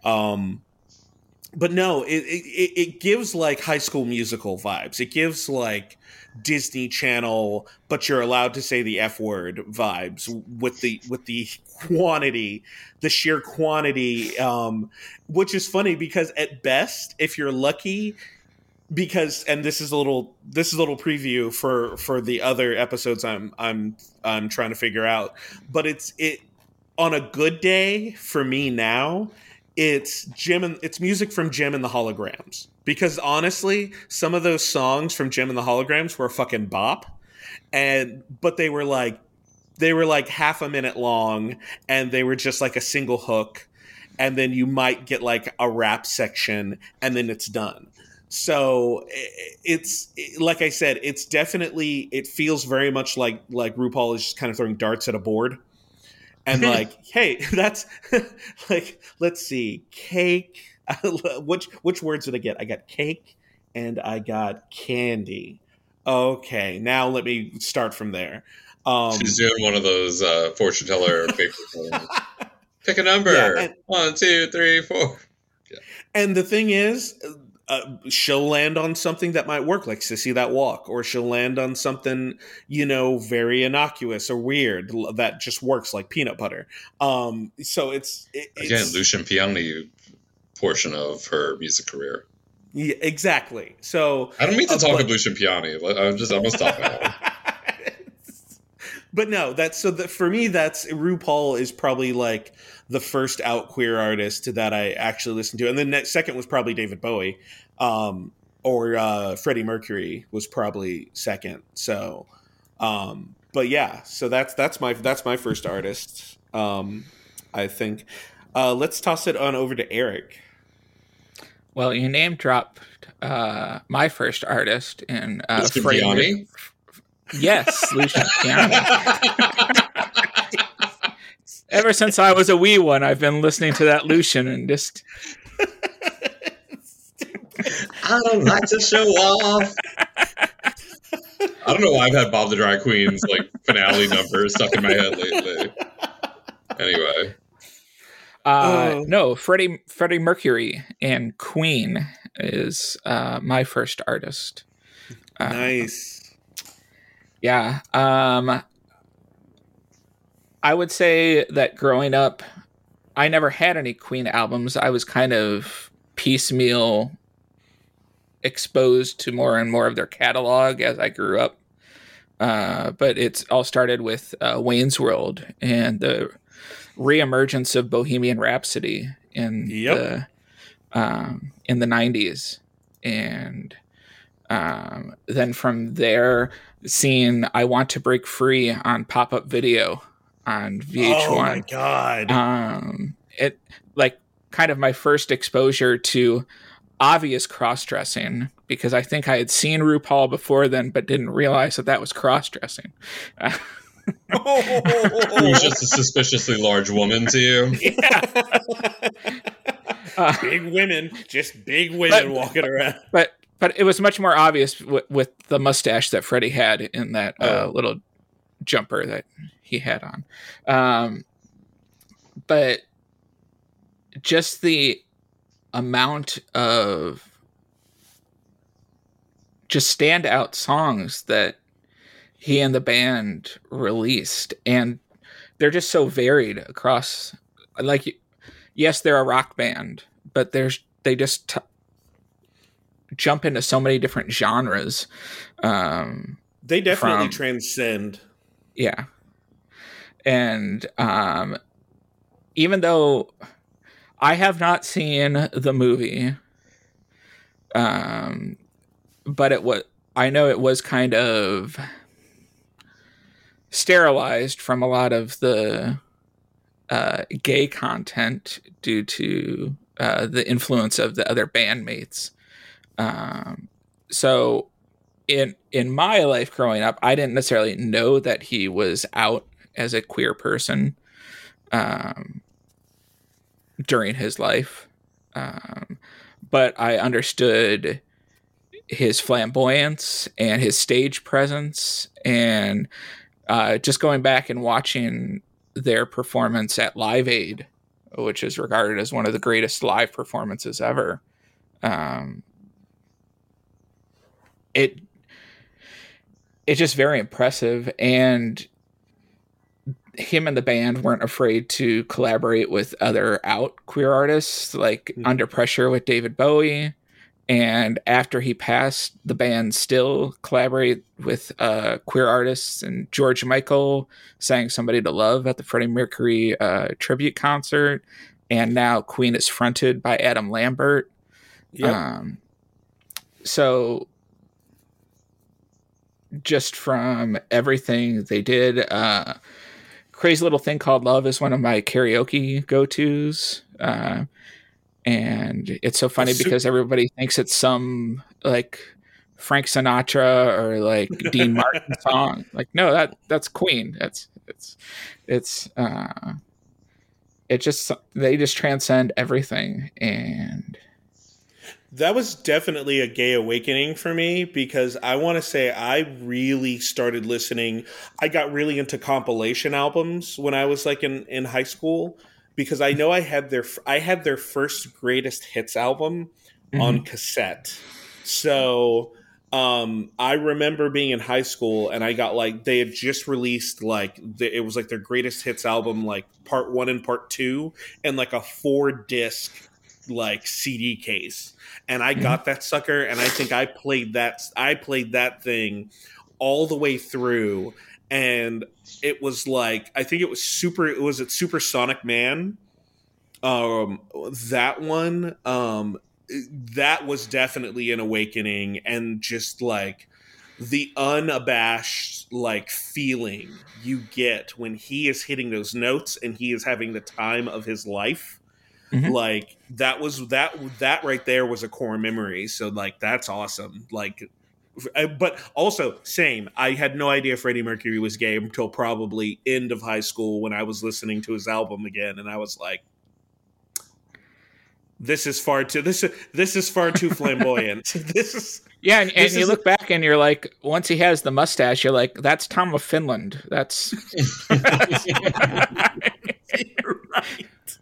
Speaker 6: But no, it gives like High School Musical vibes. It gives like Disney Channel, but you're allowed to say the F word vibes with the quantity, the sheer quantity, which is funny because at best, if you're lucky, because, and this is a little preview for the other episodes I'm trying to figure out, but it on a good day for me now, it's music from Jem and the Holograms, because honestly, some of those songs from Jem and the Holograms were a fucking bop, but they were like half a minute long, and they were just like a single hook, and then you might get like a rap section, and then it's done. So it's like I said, it's definitely, it feels very much like RuPaul is just kind of throwing darts at a board. And like, hey, that's like, let's see, cake. Which words did I get? I got cake and I got candy. Okay, now let me start from there.
Speaker 9: She's doing one of those fortune teller paper. Pick a number. Yeah, 1, 2, 3, 4. Yeah. And
Speaker 6: the thing is, she'll land on something that might work, like Sissy That Walk, or she'll land on something, very innocuous or weird that just works, like peanut butter. So it's
Speaker 9: again, Lucian Piani portion of her music career.
Speaker 6: Yeah, exactly. So
Speaker 9: I don't mean to talk of Lucian Piani. I'm gonna stop now.
Speaker 6: But no, for me, that's RuPaul is probably like the first out queer artist that I actually listened to. And then second was probably David Bowie, or Freddie Mercury was probably second. So, but yeah, so that's my first artist. I think, let's toss it on over to Eric.
Speaker 3: Well, you name dropped, my first artist in,
Speaker 9: Freddie Mercury.
Speaker 3: Yes, Lucian Piani. Ever since I was a wee one, I've been listening to that Lucian and just...
Speaker 9: I don't like to show off. I don't know why I've had Bob the Drag Queen's like finale number stuck in my head lately. Anyway.
Speaker 3: No, Freddie Mercury and Queen is my first artist.
Speaker 6: Nice.
Speaker 3: Yeah. I would say that growing up, I never had any Queen albums. I was kind of piecemeal exposed to more and more of their catalog as I grew up. But it's all started with Wayne's World and the reemergence of Bohemian Rhapsody in the 90s. And then from there, seeing I Want to Break Free on pop-up video on VH1.
Speaker 6: Oh my God.
Speaker 3: It like kind of my first exposure to obvious cross-dressing, because I think I had seen RuPaul before then, but didn't realize that was cross-dressing.
Speaker 9: It was just a suspiciously large woman to you.
Speaker 6: Yeah. Big women, just big women walking around.
Speaker 3: But it was much more obvious with the mustache that Freddie had in that little jumper that he had on. But just the amount of just standout songs that he and the band released, and they're just so varied across, like, yes, they're a rock band, but they just jump into so many different genres.
Speaker 6: They definitely transcend.
Speaker 3: Yeah. And even though I have not seen the movie, but I know it was kind of sterilized from a lot of the gay content due to the influence of the other bandmates. So in my life growing up, I didn't necessarily know that he was out as a queer person during his life. But I understood his flamboyance and his stage presence, and just going back and watching their performance at Live Aid, which is regarded as one of the greatest live performances ever. It's just very impressive, and him and the band weren't afraid to collaborate with other out queer artists, like Under Pressure with David Bowie, And after he passed, the band still collaborate with queer artists, and George Michael sang "Somebody to Love" at the Freddie Mercury tribute concert. And now Queen is fronted by Adam Lambert.
Speaker 6: Yep.
Speaker 3: So just from everything they did, Crazy Little Thing Called Love is one of my karaoke go-tos. And it's so funny because everybody thinks it's some like Frank Sinatra or like Dean Martin song. Like, no, that's Queen. They just transcend everything. And
Speaker 6: that was definitely a gay awakening for me, because I want to say I really started listening. I got really into compilation albums when I was like in high school, because I know I had their first greatest hits album on cassette. So I remember being in high school and I got like, they had just released it was like their greatest hits album, like part 1 and part 2, and like a 4-disc like CD case. And I got that sucker, and I think I played that thing all the way through. And it was like, I think it was Supersonic Man. That one, that was definitely an awakening, and just like the unabashed like feeling you get when he is hitting those notes and he is having the time of his life. Like that right there was a core memory. So like, that's awesome. Like, but also same. I had no idea Freddie Mercury was gay until probably end of high school when I was listening to his album again, and I was like, this is far too flamboyant.
Speaker 3: And you look back and you're like, once he has the mustache, you're like, that's Tom of Finland. That's
Speaker 6: You're right.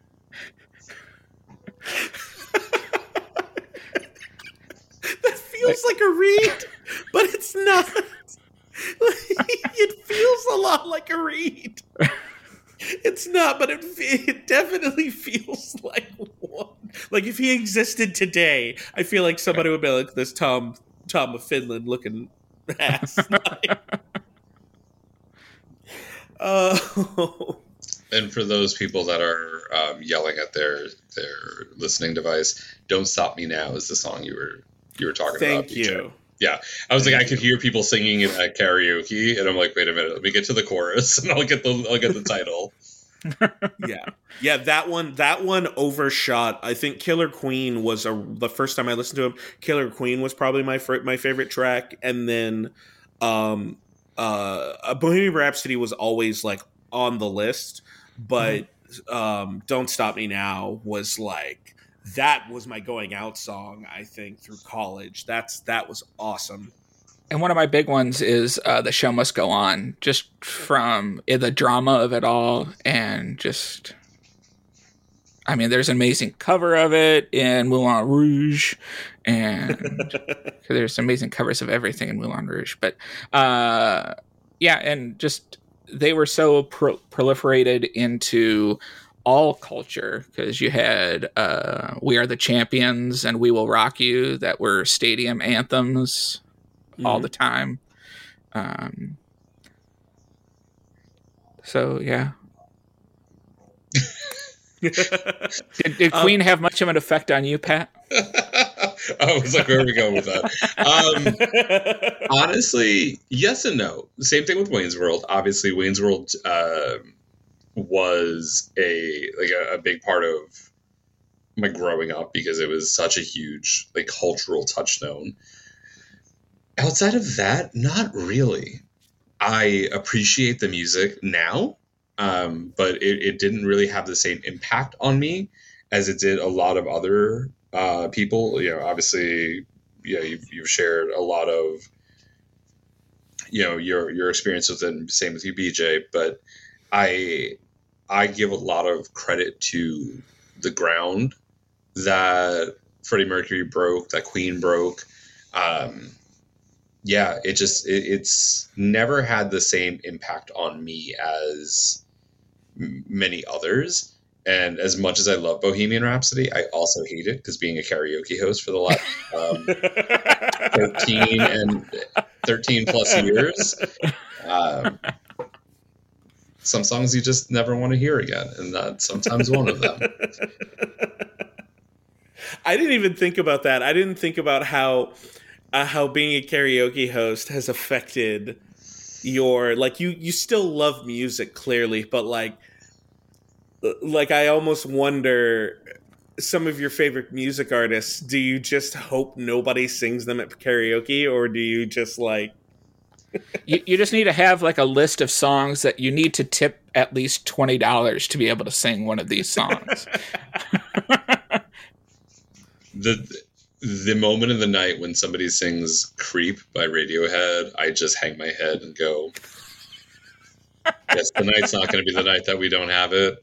Speaker 6: That feels like a read, but it's not. It feels a lot like a read. It's not, but it definitely feels like one. Like if he existed today, I feel like somebody would be like, this Tom of Finland looking ass.
Speaker 9: And for those people that are yelling at their listening device, "Don't Stop Me Now" is the song you were talking about.
Speaker 6: Thank you.
Speaker 9: Yeah, I was like, I could hear people singing it at karaoke, and I'm like, wait a minute, let me get to the chorus, and I'll get the title.
Speaker 6: Yeah. That one overshot. I think Killer Queen was the first time I listened to him. Killer Queen was probably my favorite track, and then Bohemian Rhapsody was always like on the list, but Don't Stop Me Now was like, that was my going out song, I think, through college. That was awesome.
Speaker 3: And one of my big ones is The Show Must Go On, just from the drama of it all. And just, I mean, there's an amazing cover of it in Moulin Rouge, and there's amazing covers of everything in Moulin Rouge. But and just they were so proliferated into all culture, because you had We Are the Champions and We Will Rock You that were stadium anthems all the time. So yeah. Did Queen have much of an effect on you, Pat?
Speaker 9: I was like, where are we going with that? Honestly, yes and no. Same thing with Wayne's World. Obviously, Wayne's World was a big part of my growing up, because it was such a huge like cultural touchstone. Outside of that, not really. I appreciate the music now, but it didn't really have the same impact on me as it did a lot of other people. You know, obviously, you've shared a lot of, your experience with it, and same with you, BJ. But I give a lot of credit to the ground that Freddie Mercury broke, that Queen broke. It's never had the same impact on me as many others. And as much as I love Bohemian Rhapsody, I also hate it because being a karaoke host for the last 13 plus years, some songs you just never want to hear again, and that's sometimes one of them.
Speaker 6: I didn't even think about that. I didn't think about how being a karaoke host has affected your, like, you still love music clearly, but like I almost wonder, some of your favorite music artists, do you just hope nobody sings them at karaoke, or do you just like
Speaker 3: you just need to have like a list of songs that you need to tip at least $20 to be able to sing one of these songs.
Speaker 9: The moment of the night when somebody sings Creep by Radiohead, I just hang my head and go, yes, tonight's not going to be the night that we don't have it.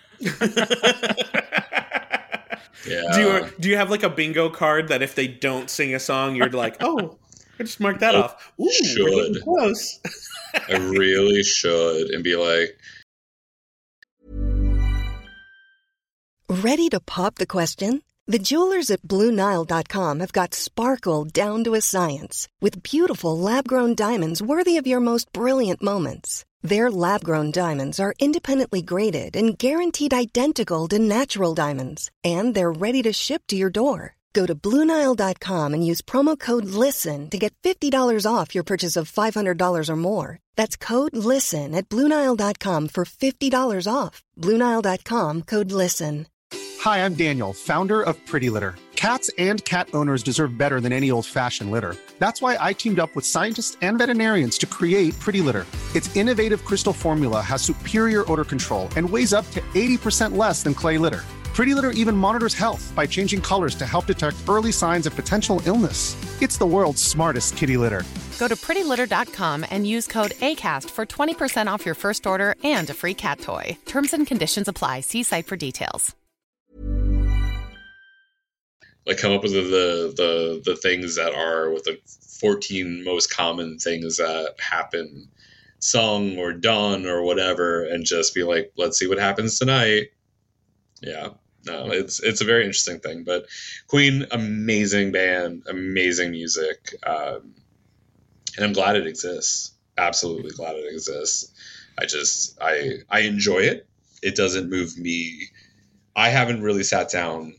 Speaker 6: Yeah. Do you have like a bingo card that if they don't sing a song, you're like, oh, I just mark that off. Ooh, we're getting close.
Speaker 9: I really should, and be like,
Speaker 10: ready to pop the question? The jewelers at BlueNile.com have got sparkle down to a science with beautiful lab-grown diamonds worthy of your most brilliant moments. Their lab-grown diamonds are independently graded and guaranteed identical to natural diamonds, and they're ready to ship to your door. Go to BlueNile.com and use promo code LISTEN to get $50 off your purchase of $500 or more. That's code LISTEN at BlueNile.com for $50 off. BlueNile.com, code LISTEN.
Speaker 11: Hi, I'm Daniel, founder of Pretty Litter. Cats and cat owners deserve better than any old-fashioned litter. That's why I teamed up with scientists and veterinarians to create Pretty Litter. Its innovative crystal formula has superior odor control and weighs up to 80% less than clay litter. Pretty Litter even monitors health by changing colors to help detect early signs of potential illness. It's the world's smartest kitty litter.
Speaker 12: Go to prettylitter.com and use code ACAST for 20% off your first order and a free cat toy. Terms and conditions apply. See site for details.
Speaker 9: Like, come up with the things that are with the 14 most common things that happen, sung or done or whatever, and just be like, let's see what happens tonight. Yeah, no, it's a very interesting thing. But Queen, amazing band, amazing music, and I'm glad it exists. Absolutely glad it exists. I enjoy it. It doesn't move me. I haven't really sat down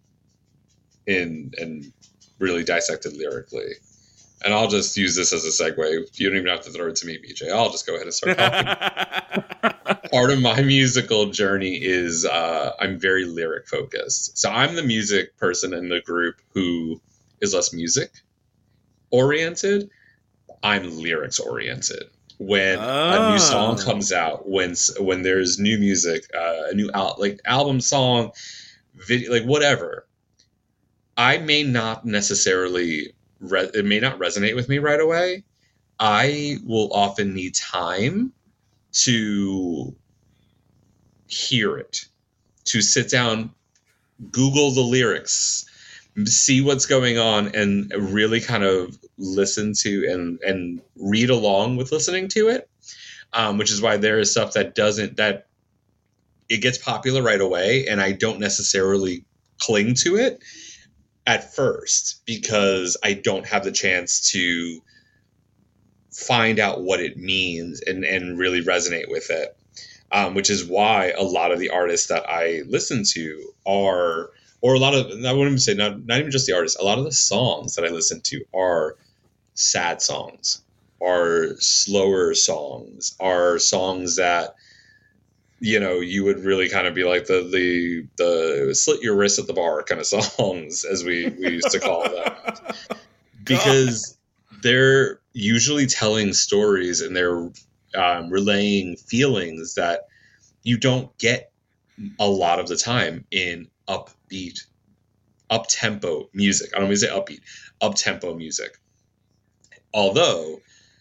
Speaker 9: and really dissected lyrically. And I'll just use this as a segue. You don't even have to throw it to me, BJ. I'll just go ahead and start talking. Part of my musical journey is I'm very lyric focused. So I'm the music person in the group who is less music oriented. I'm lyrics oriented. When a new song comes out, when there's new music, a new album, song, video, like whatever, I may not necessarily it may not resonate with me right away. I will often need time to hear it, to sit down, Google the lyrics, see what's going on, and really kind of listen to and read along with listening to it, which is why there is stuff that it gets popular right away, and I don't necessarily cling to it at first because I don't have the chance to find out what it means and really resonate with it, which is why a lot of the artists that I listen to are, or a lot of, I wouldn't say not even just the artists, a lot of the songs that I listen to are sad songs, are slower songs, are songs that, you know, you would really kind of be like the slit your wrist at the bar kind of songs, as we used to call them, because they're usually telling stories and they're relaying feelings that you don't get a lot of the time in upbeat, up-tempo music. I don't mean to say upbeat, up-tempo music. Although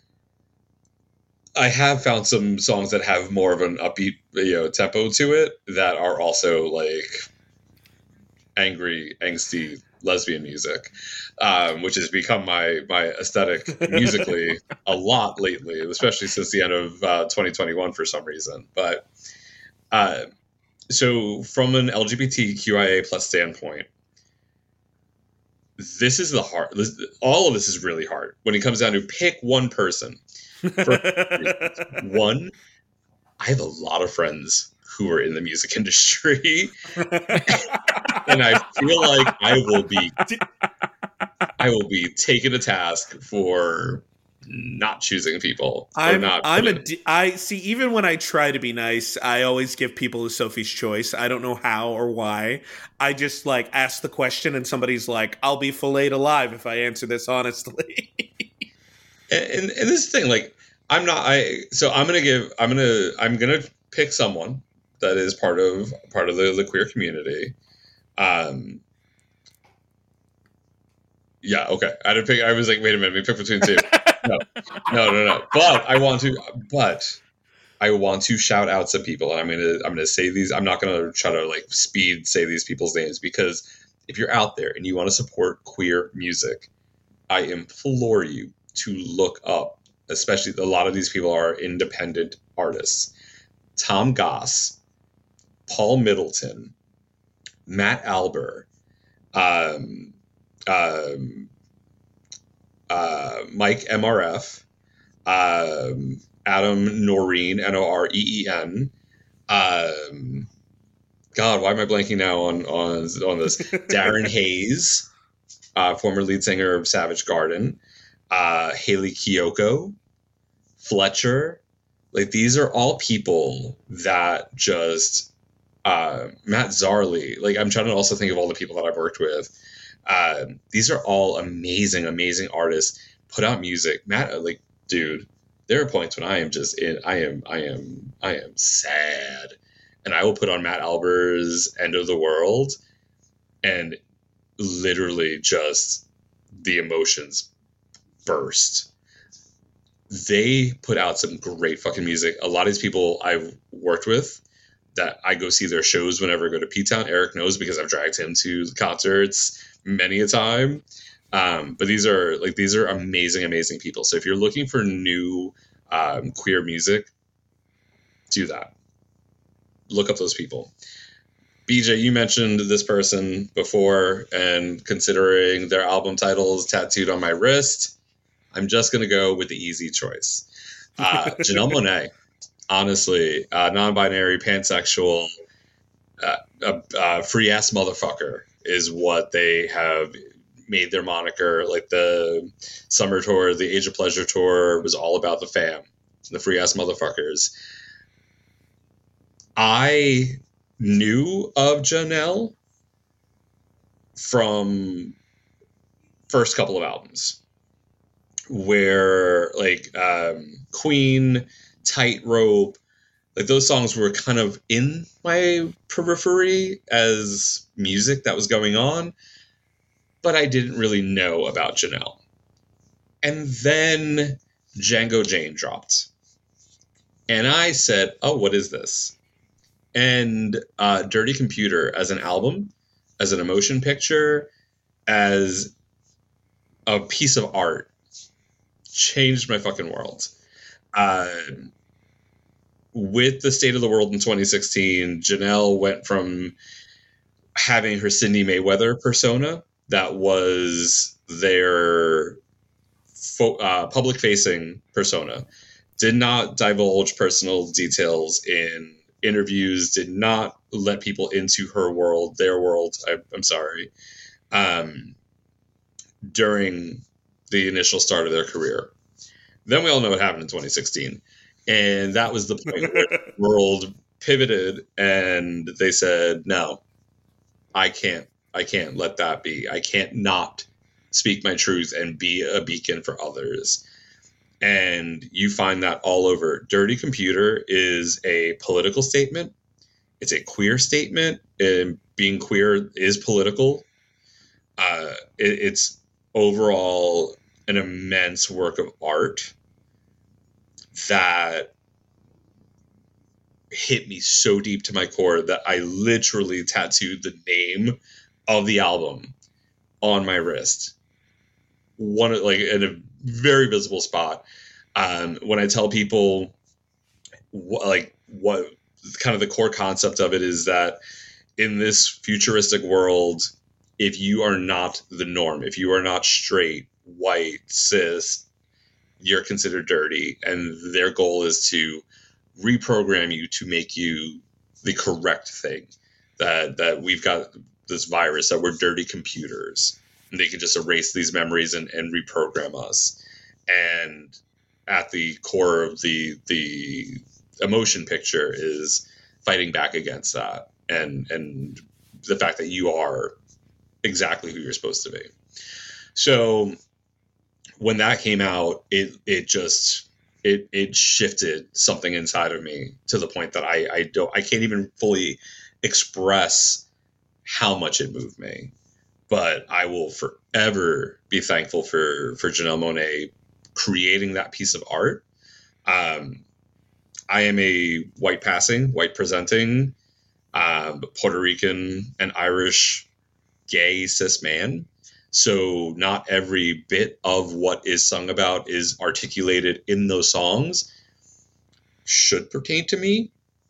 Speaker 9: I have found some songs that have more of an upbeat, tempo to it that are also like angry, angsty lesbian music, which has become my aesthetic musically a lot lately, especially since the end of 2021 for some reason. But So from an LGBTQIA plus standpoint, this is the hard. All of this is really hard when it comes down to pick one person. One, I have a lot of friends who are in the music industry, and I feel like I will be taken to task for not choosing people.
Speaker 6: I see. Even when I try to be nice, I always give people a Sophie's choice. I don't know how or why. I just like ask the question, and somebody's like, "I'll be filleted alive if I answer this honestly."
Speaker 9: and this thing, like, I'm gonna pick someone that is part of the queer community. Yeah, okay. I had to pick. I was like, wait a minute, we pick between two. No. But I want to shout out some people, and I'm gonna say these. I'm not gonna try to like say these people's names, because if you're out there and you want to support queer music, I implore you to look up. Especially, a lot of these people are independent artists. Tom Goss, Paul Middleton, Matt Alber, Mike MRF, Adam Noreen, Noreen. God, why am I blanking now on this? Darren Hayes, former lead singer of Savage Garden, Haley Kiyoko, Fletcher. Like, these are all people that just Matt Zarley. Like, I'm trying to also think of all the people that I've worked with. These are all amazing artists, put out music. Matt, like, dude, there are points when I am sad, and I will put on Matt Alber's End of the World, and literally just the emotions burst. They put out some great fucking music. A lot of these people I've worked with, that I go see their shows whenever I go to P-Town. Eric knows, because I've dragged him to concerts many a time. But these are amazing people. So if you're looking for new queer music, do that. Look up those people. BJ, you mentioned this person before, and considering their album titles tattooed on my wrist, I'm just going to go with the easy choice. Janelle Monáe. Honestly, non-binary, pansexual, free-ass motherfucker is what they have made their moniker. Like, the summer tour, the Age of Pleasure tour, was all about the fam, the free-ass motherfuckers. I knew of Janelle from first couple of albums, where, like, Queen, Tightrope, like, those songs were kind of in my periphery as music that was going on, but I didn't really know about Janelle. And then Django Jane dropped, and I said, oh, what is this? And Dirty Computer, as an album, as an emotion picture, as a piece of art, changed my fucking world. With the state of the world in 2016, Janelle went from having her Sydney Mayweather persona, that was their public-facing persona, did not divulge personal details in interviews, did not let people into her world, their world, I'm sorry, during the initial start of their career. Then we all know what happened in 2016. And that was the point where the world pivoted, and they said, no, I can't let that be. I can't not speak my truth and be a beacon for others. And you find that all over. Dirty Computer is a political statement. It's a queer statement, and being queer is political. It's overall an immense work of art that hit me so deep to my core that I literally tattooed the name of the album on my wrist, in a very visible spot. When I tell people what kind of the core concept of it is that in this futuristic world, if you are not the norm, if you are not straight, white, cis, you're considered dirty. And their goal is to reprogram you to make you the correct thing. That we've got this virus, that we're dirty computers. And they can just erase these memories and reprogram us. And at the core of the emotion picture is fighting back against that. And the fact that you are exactly who you're supposed to be. So when that came out, it shifted something inside of me to the point that I can't even fully express how much it moved me. But I will forever be thankful for Janelle Monáe creating that piece of art. I am a white presenting, Puerto Rican and Irish gay cis man. So not every bit of what is sung about is articulated in those songs should pertain to me.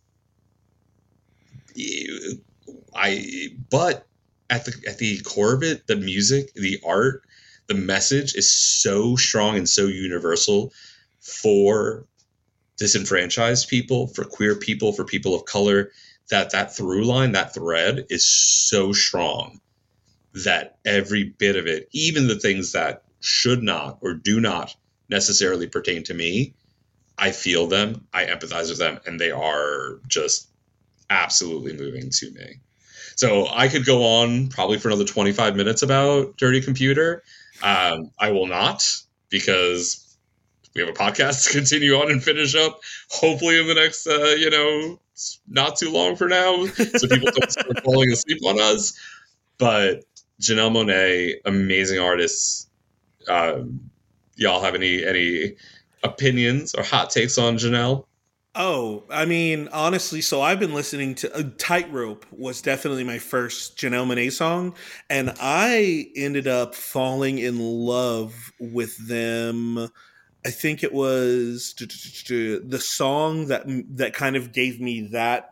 Speaker 9: But at the core of it, the music, the art, the message is so strong and so universal for disenfranchised people, for queer people, for people of color, that through line, that thread is so strong that every bit of it, even the things that should not or do not necessarily pertain to me, I feel them, I empathize with them, and they are just absolutely moving to me. So I could go on probably for another 25 minutes about Dirty Computer. I will not, because we have a podcast to continue on and finish up, hopefully in the next, not too long for now, so people don't start falling asleep on us. But Janelle Monáe, amazing artist. Y'all have any opinions or hot takes on Janelle?
Speaker 6: Oh, I mean, honestly, so I've been listening to Tightrope was definitely my first Janelle Monáe song, and I ended up falling in love with them. I think it was the song that kind of gave me that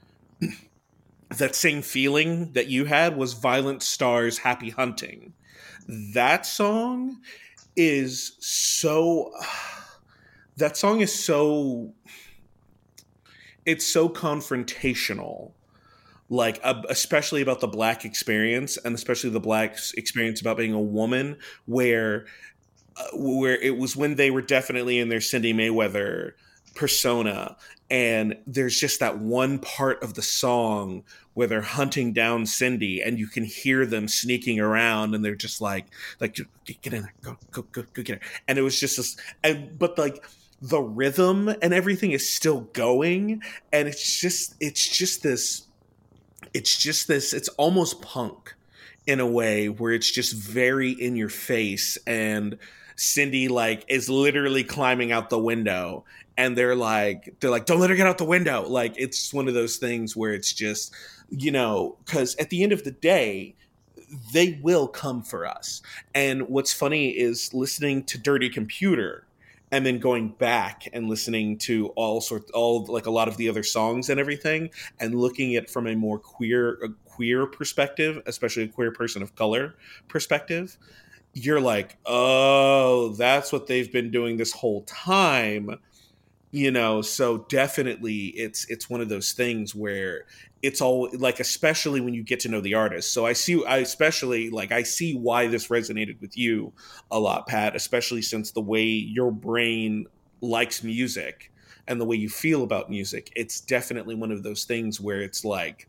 Speaker 6: same feeling that you had was Violent Star's Happy Hunting. That song is so... It's so confrontational, like especially about the Black experience, and especially the Black experience about being a woman, where it was when they were definitely in their Cindy Mayweather persona, and there's just that one part of the song where they're hunting down Cindy, and you can hear them sneaking around, and they're just like get in there, go get her, and it was just this, but like the rhythm and everything is still going, and it's almost punk in a way where it's just very in your face, and Cindy like is literally climbing out the window, and they're like don't let her get out the window. Like, it's one of those things where it's just, because at the end of the day, they will come for us. And what's funny is listening to Dirty Computer and then going back and listening to a lot of the other songs and everything, and looking at it from a more queer perspective, especially a queer person of color perspective, you're like, oh, that's what they've been doing this whole time. So definitely it's one of those things where it's all like, especially when you get to know the artist. So I see why this resonated with you a lot, Pat, especially since the way your brain likes music and the way you feel about music. It's definitely one of those things where it's like,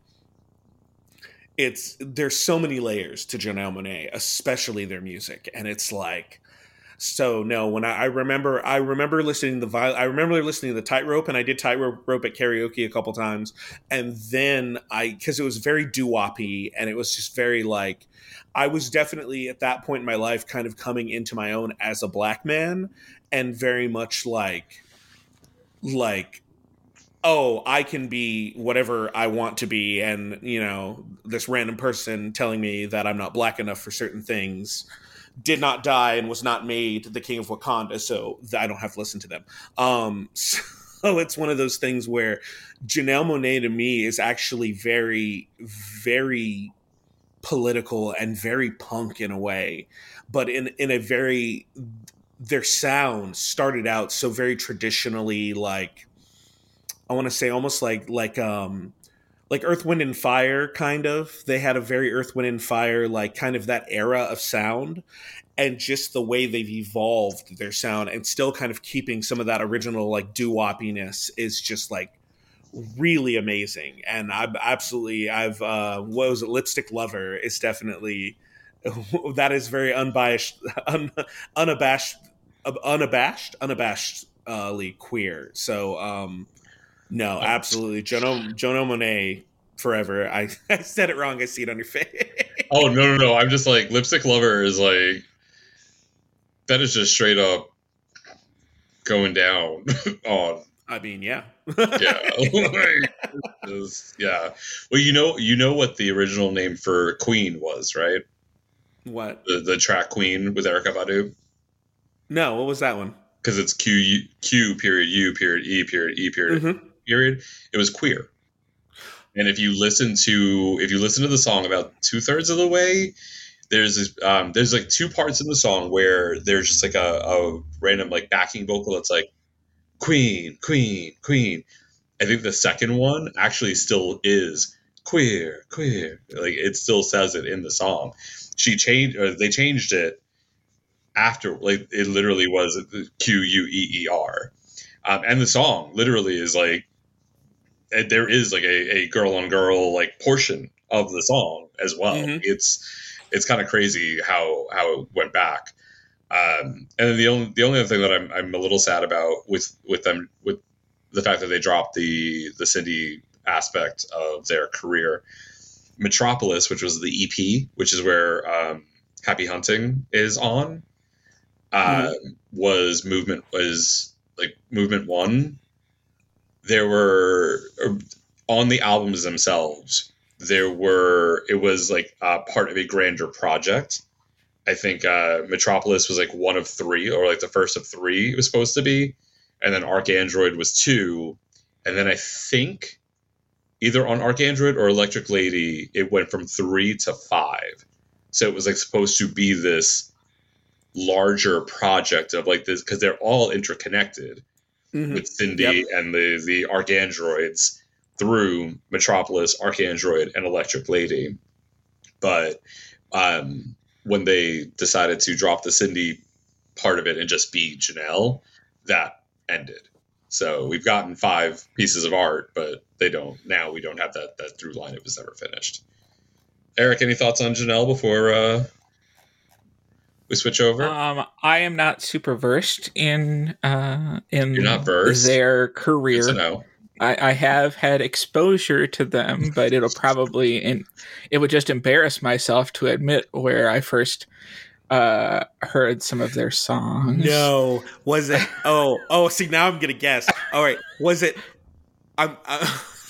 Speaker 6: there's so many layers to Janelle Monáe, especially their music. And it's like, so no, when I remember listening to the Tightrope, and I did Tightrope at karaoke a couple times, and then because it was very doo-woppy, and it was just very like, I was definitely at that point in my life kind of coming into my own as a Black man, and very much like, oh, I can be whatever I want to be, and this random person telling me that I'm not Black enough for certain things did not die and was not made the king of Wakanda, so I don't have to listen to them. although it's one of those things where Janelle Monáe to me is actually very, very political and very punk in a way, but in a very, their sound started out so very traditionally, like, I want to say almost like Earth, Wind and Fire, kind of. They had a very Earth, Wind and Fire, like kind of that era of sound, and just the way they've evolved their sound and still kind of keeping some of that original like doo-woppiness is just like really amazing. And what was it? Lipstick Lover is definitely, that is very unabashedly queer. So, no, absolutely. Jono Monáe forever. I said it wrong. I see it on your face.
Speaker 9: Oh, no. I'm just like, Lipstick Lover is like, that is just straight up going down on.
Speaker 6: I mean, yeah.
Speaker 9: Yeah. Yeah. Well, you know what the original name for Queen was, right?
Speaker 6: What?
Speaker 9: The track Queen with Erykah Badu?
Speaker 6: No, what was that one?
Speaker 9: Because it's Q period U period E period E period period. It was queer. And if you listen to the song about 2/3 of the way, there's like two parts in the song where there's just like a random like backing vocal that's like Queen, Queen, Queen. I think the second one actually still is queer, queer. Like it still says it in the song. They changed it after, like it literally was QUEER. And the song literally is like, there is like a girl on girl like portion of the song as well. It's kind of crazy how it went back. And then the only other thing that I'm a little sad about with them, with the fact that they dropped the Cindy aspect of their career, Metropolis, which was the EP, which is where Happy Hunting is on, was Movement 1. There were, on the albums themselves, it was like part of a grander project. I think Metropolis was like one of 3, or like the first of 3 it was supposed to be. And then ArchAndroid was 2. And then I think either on ArchAndroid or Electric Lady, it went from 3 to 5. So it was like supposed to be this larger project of like this, because they're all interconnected with Cindy and the ArchAndroids through Metropolis, ArchAndroid, and Electric Lady. But when they decided to drop the Cindy part of it and just be Janelle, that ended. So we've gotten 5 pieces of art, but we don't have that through line. It was never finished. Eric, any thoughts on Janelle before we switch over?
Speaker 3: I am not super versed in
Speaker 9: You're not versed?
Speaker 3: their career.
Speaker 9: Good to know.
Speaker 3: I have had exposure to them, but it would just embarrass myself to admit where I first heard some of their songs.
Speaker 6: No, was it? Oh, see, now I'm gonna guess. All right, was it? I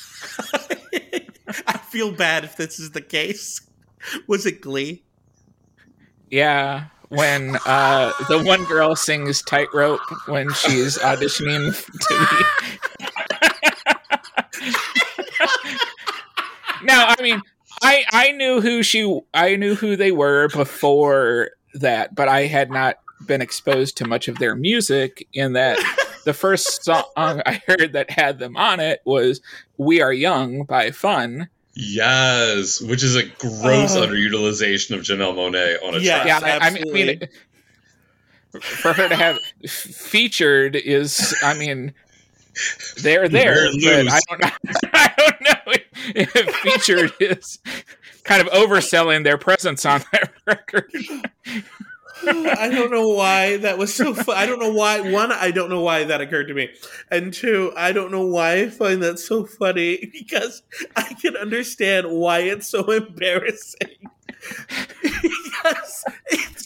Speaker 6: feel bad if this is the case. Was it Glee?
Speaker 3: Yeah, when the one girl sings Tightrope when she's auditioning to be. No, I mean, I knew who they were before that, but I had not been exposed to much of their music. In that, the first song I heard that had them on it was "We Are Young" by Fun.
Speaker 9: Yes, which is a gross underutilization of Janelle Monáe on a track.
Speaker 3: Yeah, I mean, for her to have featured is, I mean, they're there, but I don't know if featured is kind of overselling their presence on that record.
Speaker 6: I don't know why that was so fun. I don't know why. One, I don't know why that occurred to me. And 2, I don't know why I find that so funny, because I can understand why it's so embarrassing. Because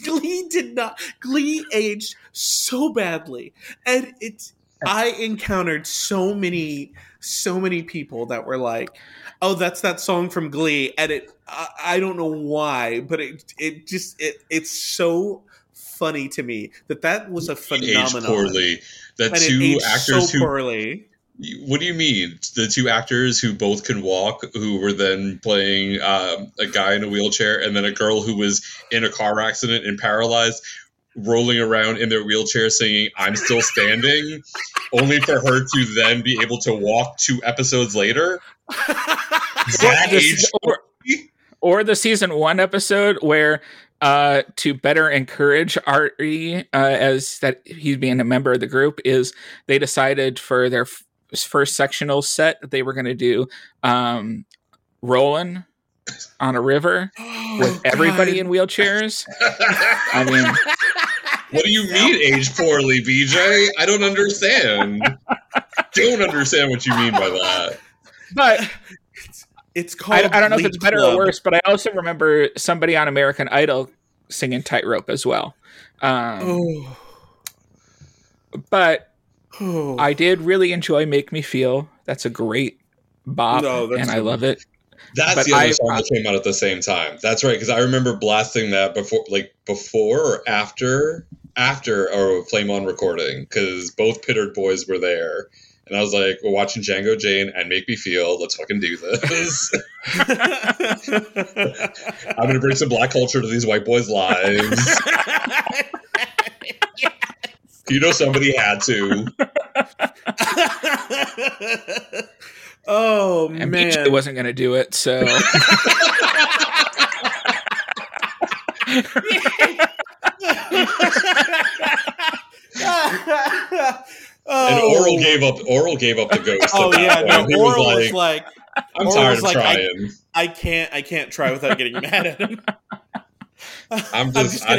Speaker 6: Glee aged so badly. And I encountered so many people that were like, oh, that's that song from Glee. And I don't know why, but it's so funny to me that was a phenomenon.
Speaker 9: Aged poorly. That
Speaker 6: and
Speaker 9: two actors
Speaker 6: so poorly.
Speaker 9: What do you mean? The two actors who both can walk, who were then playing a guy in a wheelchair and then a girl who was in a car accident and paralyzed, rolling around in their wheelchair singing "I'm Still Standing," only for her to then be able to walk 2 episodes later?
Speaker 3: Or the season 1 episode where to better encourage Ari as that he's being a member of the group, is they decided for their first sectional set that they were going to do rolling on a river with everybody in wheelchairs. I mean,
Speaker 9: what do you mean age poorly, BJ? I don't understand. Don't understand what you mean by that.
Speaker 3: But
Speaker 6: it's called
Speaker 3: I don't know if it's better or worse, but I also remember somebody on American Idol singing Tightrope as well. But I did really enjoy Make Me Feel. That's a great bop, and I love it.
Speaker 9: That's the other song that came out at the same time. That's right, because I remember blasting that before or after our Flame On recording, because both Pittered boys were there. And I was like, we're watching Django Jane and Make Me Feel. Let's fucking do this. I'm going to bring some black culture to these white boys' lives. You know somebody had to.
Speaker 6: Oh,
Speaker 3: and
Speaker 6: man.
Speaker 3: BJ wasn't going to do it, so...
Speaker 9: And Oral gave up the ghost.
Speaker 6: Oh yeah, no. Oral was like,
Speaker 9: I'm tired of trying.
Speaker 6: I can't try without getting mad at him.
Speaker 9: I've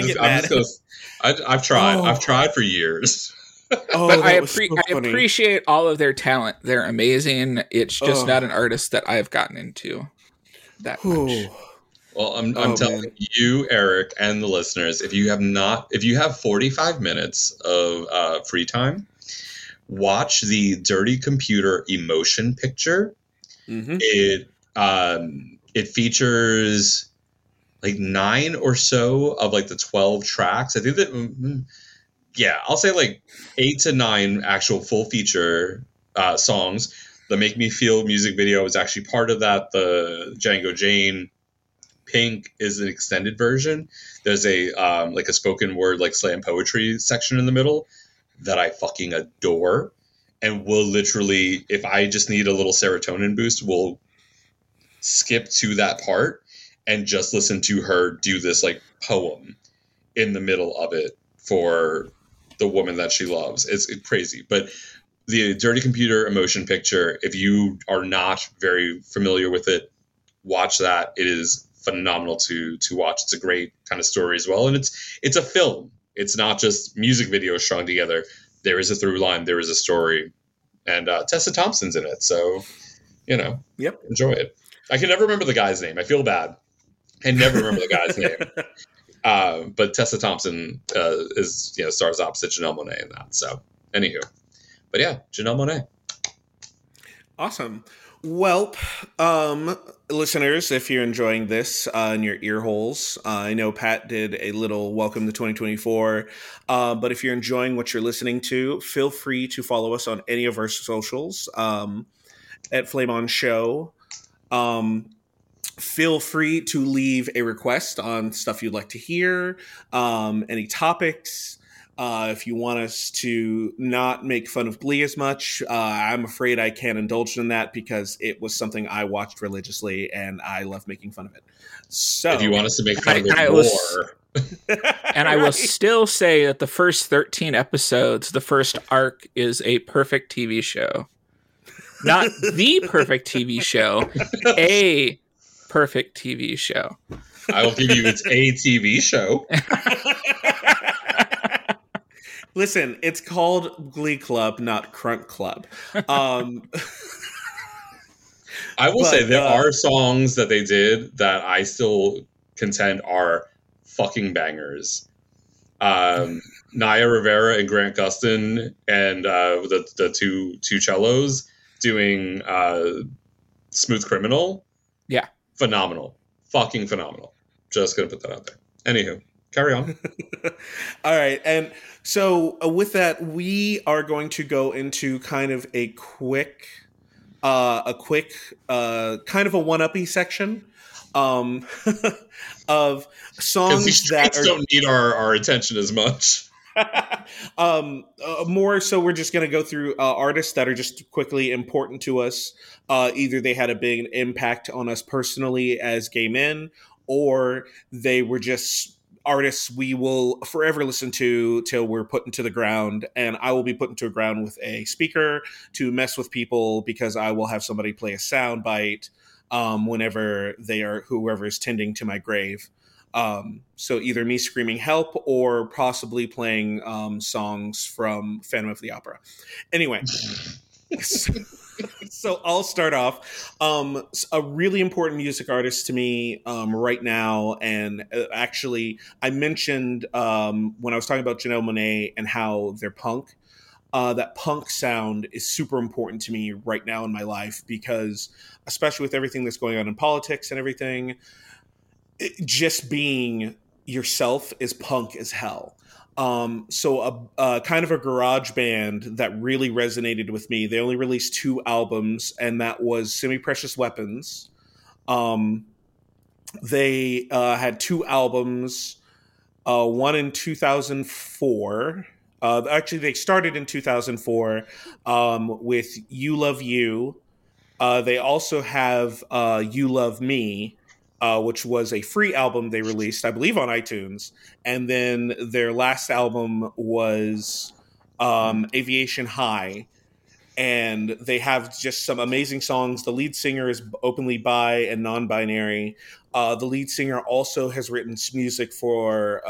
Speaker 9: tried. I've tried for years.
Speaker 3: But I appreciate all of their talent. They're amazing. It's just not an artist that I've gotten into that much.
Speaker 9: Well, I'm telling you, Eric, and the listeners, if you have 45 minutes of free time, watch the Dirty Computer Emotion Picture. Mm-hmm. It features like 9 or so of like the 12 tracks. I think that I'll say like 8 to 9 actual full feature songs. The Make Me Feel music video is actually part of that. The Django Jane Pink is an extended version. There's a like a spoken word like slam poetry section in the middle that I fucking adore, and will literally, if I just need a little serotonin boost, will skip to that part and just listen to her do this like poem in the middle of it for the woman that she loves. It's crazy. But the Dirty Computer Emotion Picture, if you are not very familiar with it, watch that. It is phenomenal to watch. It's a great kind of story as well, and it's a film. It's not just music videos strung together. There is a through line. There is a story, and Tessa Thompson's in it. So, enjoy it. I can never remember the guy's name. I feel bad. I never remember the guy's name. But Tessa Thompson is stars opposite Janelle Monáe in that. So, anywho, but yeah, Janelle Monáe.
Speaker 6: Awesome. Well, listeners, if you're enjoying this in your ear holes, I know Pat did a little welcome to 2024, but if you're enjoying what you're listening to, feel free to follow us on any of our socials at Flame On Show. Feel free to leave a request on stuff you'd like to hear, any topics. If you want us to not make fun of Glee as much, I'm afraid I can't indulge in that because it was something I watched religiously and I love making fun of it. So,
Speaker 9: if you want us to make fun of it more.
Speaker 3: And I will still say that the first 13 episodes, the first arc, is a perfect TV show. Not the perfect TV show, a perfect TV show.
Speaker 9: I will give you it's a TV show.
Speaker 6: Listen, it's called Glee Club, not Crunk Club.
Speaker 9: I will say there are songs that they did that I still contend are fucking bangers. Naya Rivera and Grant Gustin and the two cellos doing Smooth Criminal.
Speaker 3: Yeah.
Speaker 9: Phenomenal. Fucking phenomenal. Just gonna put that out there. Anywho, carry on.
Speaker 6: All right. And so with that, we are going to go into kind of a quick kind of a one-uppy section of songs
Speaker 9: these
Speaker 6: that
Speaker 9: don't need our attention as much.
Speaker 6: More so we're just going to go through artists that are just quickly important to us. Either they had a big impact on us personally as gay men, or they were just artists we will forever listen to till we're put into the ground. And I will be put into the ground with a speaker to mess with people, because I will have somebody play a sound bite whenever whoever is tending to my grave. So either me screaming help or possibly playing songs from Phantom of the Opera. Anyway, so I'll start off. A really important music artist to me right now, and actually I mentioned when I was talking about Janelle Monáe and how they're punk, that punk sound is super important to me right now in my life, because especially with everything that's going on in politics and everything, just being yourself is punk as hell. So a kind of a garage band that really resonated with me. They only released 2 albums, and that was Semi-Precious Weapons. They had 2 albums, one in 2004. Actually, they started in 2004 with You Love You. They also have You Love Me, which was a free album they released, I believe, on iTunes. And then their last album was Aviation High. And they have just some amazing songs. The lead singer is openly bi and non-binary. The lead singer also has written music for,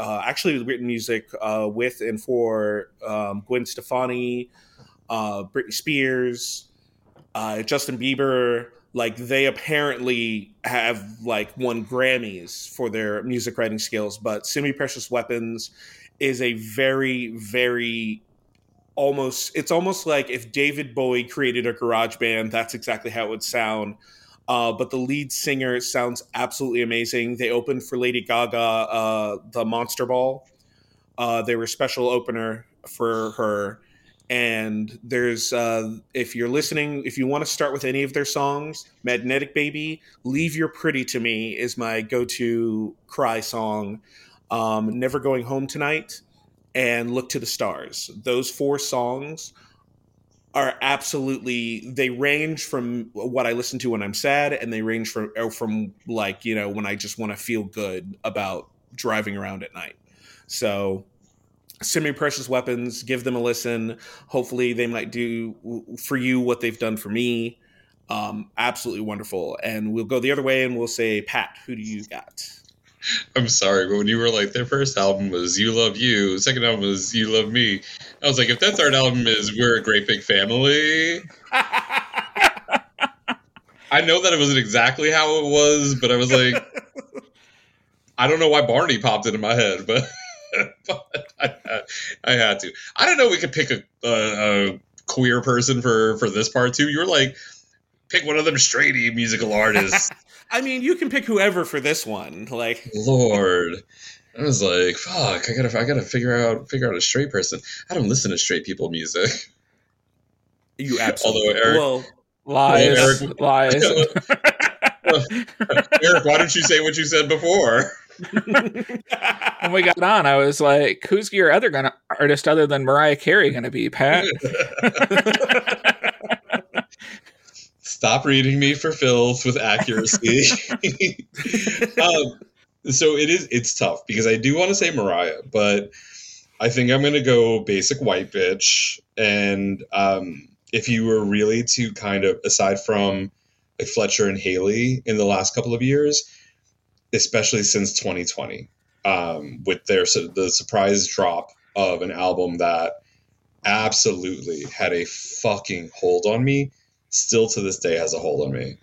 Speaker 6: with and for Gwen Stefani, Britney Spears, Justin Bieber. Like, they apparently have won Grammys for their music writing skills. But Semi-Precious Weapons is a very, very it's almost like if David Bowie created a garage band, that's exactly how it would sound. But the lead singer sounds absolutely amazing. They opened for Lady Gaga, the Monster Ball. They were special opener for her. And there's, if you're listening, if you want to start with any of their songs, Magnetic Baby, Leave Your Pretty to Me is my go-to cry song. Never Going Home Tonight, and Look to the Stars. Those 4 songs are absolutely, they range from what I listen to when I'm sad, and they range from when I just want to feel good about driving around at night. So Semi-Precious Weapons, give them a listen. Hopefully they might do for you what they've done for me. Absolutely wonderful. And we'll go the other way and we'll say, Pat, who do you got?
Speaker 9: I'm sorry, but when you were like, their first album was You Love You, second album was You Love Me, I was like, if that third album is We're a Great Big Family, I know that it wasn't exactly how it was, but I was like, I don't know why Barney popped into my head, but I had to. I don't know, we could pick a queer person for this part too. You were like, pick one of them straighty musical artists.
Speaker 6: I mean, you can pick whoever for this one. Like,
Speaker 9: Lord, I was like, fuck, I gotta figure out a straight person. I don't listen to straight people music.
Speaker 6: You absolutely.
Speaker 9: Although
Speaker 6: Eric,
Speaker 3: lies.
Speaker 9: Eric, why don't you say what you said before?
Speaker 3: When we got on, I was like, who's your other artist other than Mariah Carey going to be, Pat?
Speaker 9: Stop reading me for filth with accuracy. So it's tough because I do want to say Mariah, but I think I'm going to go basic white bitch. And if you were really to kind of, aside from like Fletcher and Haley in the last couple of years, especially since 2020, with the surprise drop of an album that absolutely had a fucking hold on me, still to this day has a hold on me.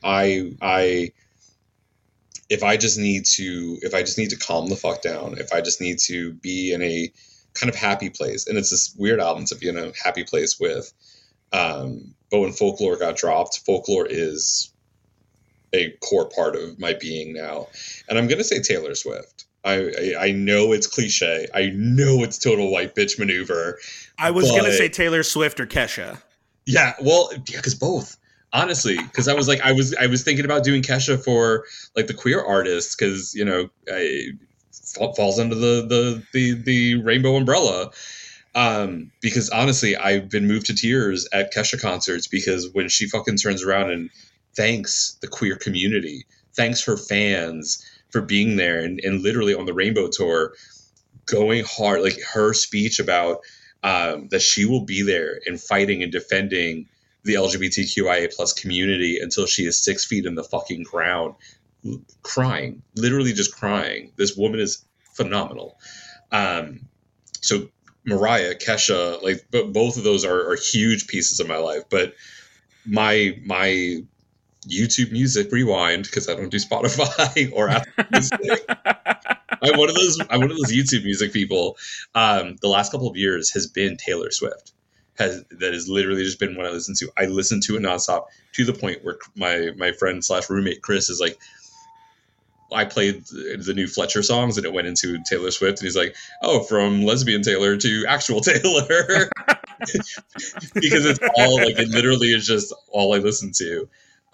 Speaker 9: If I just need to calm the fuck down, if I just need to be in a kind of happy place, and it's this weird album to be in a happy place with, but when Folklore got dropped, Folklore is a core part of my being now. And I'm going to say Taylor Swift. I know it's cliche. I know it's total white bitch maneuver.
Speaker 6: I was going to say Taylor Swift or Kesha.
Speaker 9: Yeah, well, yeah, because both. Honestly, because I was thinking about doing Kesha for like the queer artists, because falls under the rainbow umbrella. Because honestly, I've been moved to tears at Kesha concerts, because when she fucking turns around and thanks the queer community, thanks her fans for being there, and literally on the Rainbow Tour, going hard, like her speech about that she will be there and fighting and defending the LGBTQIA plus community until she is 6 feet in the fucking ground, crying, literally just crying. This woman is phenomenal. So Mariah, Kesha, like both of those are huge pieces of my life. But my YouTube Music Rewind, because I don't do Spotify or Apple Music. I'm one of those YouTube Music people. The last couple of years has been Taylor Swift. That has literally just been what I listen to. I listen to it nonstop, to the point where my friend / roommate Chris is like, I played the new Fletcher songs and it went into Taylor Swift, and he's like, oh, from lesbian Taylor to actual Taylor. Because it's all like, it literally is just all I listen to.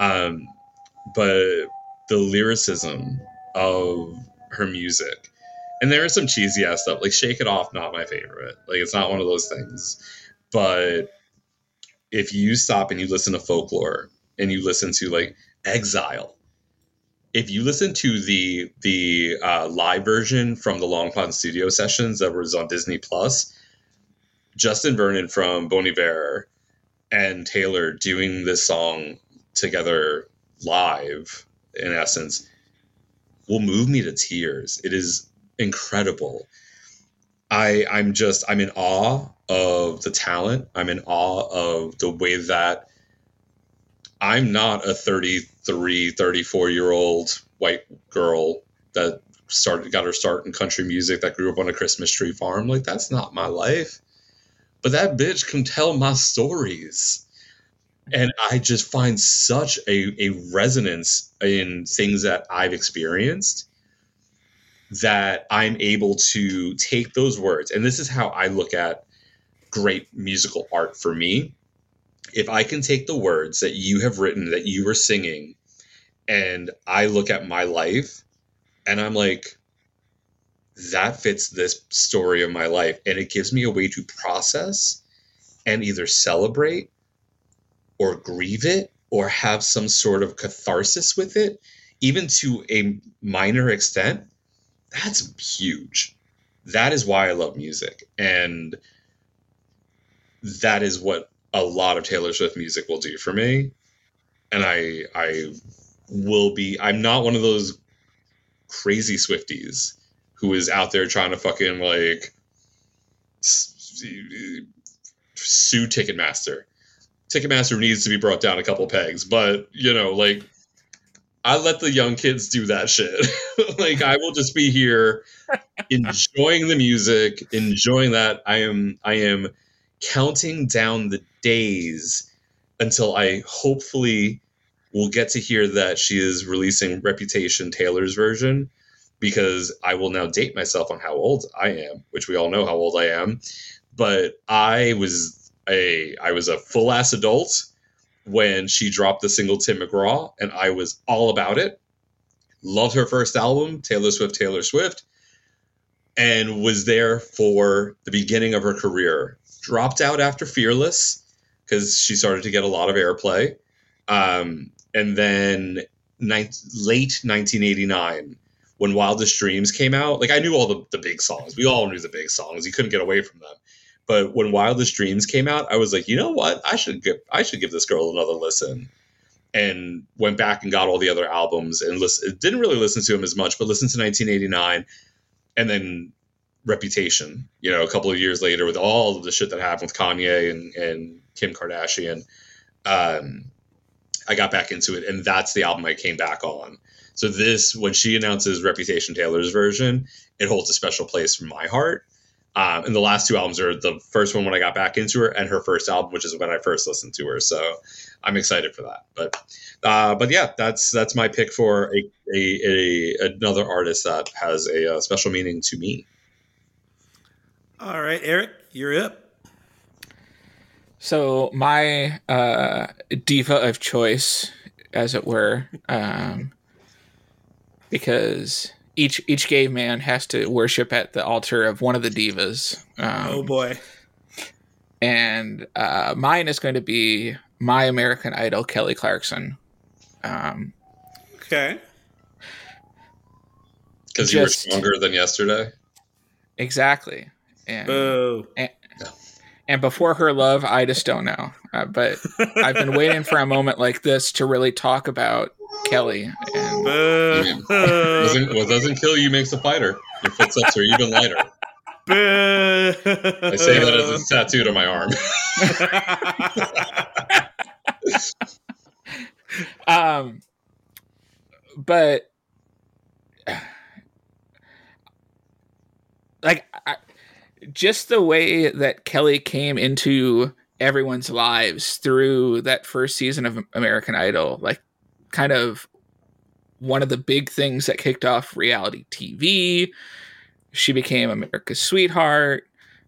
Speaker 9: But the lyricism of her music, and there is some cheesy ass stuff, like Shake It Off, not my favorite. Like, it's not one of those things. But if you stop and you listen to Folklore and you listen to like Exile, if you listen to the live version from the Long Pond Studio sessions that was on Disney Plus, Justin Vernon from Bon Iver and Taylor doing this song together live, in essence, will move me to tears. It is incredible. I'm in awe of the talent. I'm in awe of the way that I'm not a 33, 34-year-old white girl that got her start in country music, that grew up on a Christmas tree farm. Like, that's not my life. But that bitch can tell my stories. And I just find such a resonance in things that I've experienced, that I'm able to take those words. And this is how I look at great musical art for me. If I can take the words that you have written, that you were singing, and I look at my life and I'm like, that fits this story of my life. And it gives me a way to process and either celebrate or grieve it or have some sort of catharsis with it, even to a minor extent. That's huge. That is why I love music. And that is what a lot of Taylor Swift music will do for me. And I'm not one of those crazy Swifties who is out there trying to fucking like sue Ticketmaster. Ticketmaster needs to be brought down a couple pegs, but like, I let the young kids do that shit. Like, I will just be here enjoying the music, enjoying that. I am counting down the days until I hopefully will get to hear that she is releasing Reputation, Taylor's version, because I will now date myself on how old I am, which we all know how old I am. But I was a full ass adult when she dropped the single Tim McGraw, and I was all about it. Loved her first album, Taylor Swift, and was there for the beginning of her career. Dropped out after Fearless because she started to get a lot of airplay. And then late 1989, when Wildest Dreams came out, like, I knew all the big songs. We all knew the big songs. You couldn't get away from them. But when Wildest Dreams came out, I was like, you know what? I should give this girl another listen. And went back and got all the other albums and didn't really listen to them as much, but listened to 1989 and then Reputation, a couple of years later, with all of the shit that happened with Kanye and Kim Kardashian. I got back into it, and that's the album I came back on. So when she announces Reputation, Taylor's version, it holds a special place for my heart. And the last two albums are the first one when I got back into her, and her first album, which is when I first listened to her. So I'm excited for that. But yeah, that's my pick for another artist that has a special meaning to me.
Speaker 6: All right, Eric, you're up.
Speaker 3: So my diva of choice, as it were, because each gay man has to worship at the altar of one of the divas.
Speaker 6: Oh boy!
Speaker 3: And mine is going to be my American Idol, Kelly Clarkson.
Speaker 6: Okay.
Speaker 9: Because you were stronger than yesterday.
Speaker 3: Exactly. And,
Speaker 6: Boo.
Speaker 3: And before her love, I just don't know. But I've been waiting for a moment like this to really talk about Kelly. And
Speaker 9: what doesn't kill you makes a fighter. Your footsteps are even lighter. I say that as it's tattooed on my arm.
Speaker 3: But like, just the way that Kelly came into everyone's lives through that first season of American Idol, like kind of one of the big things that kicked off reality TV. She became America's sweetheart.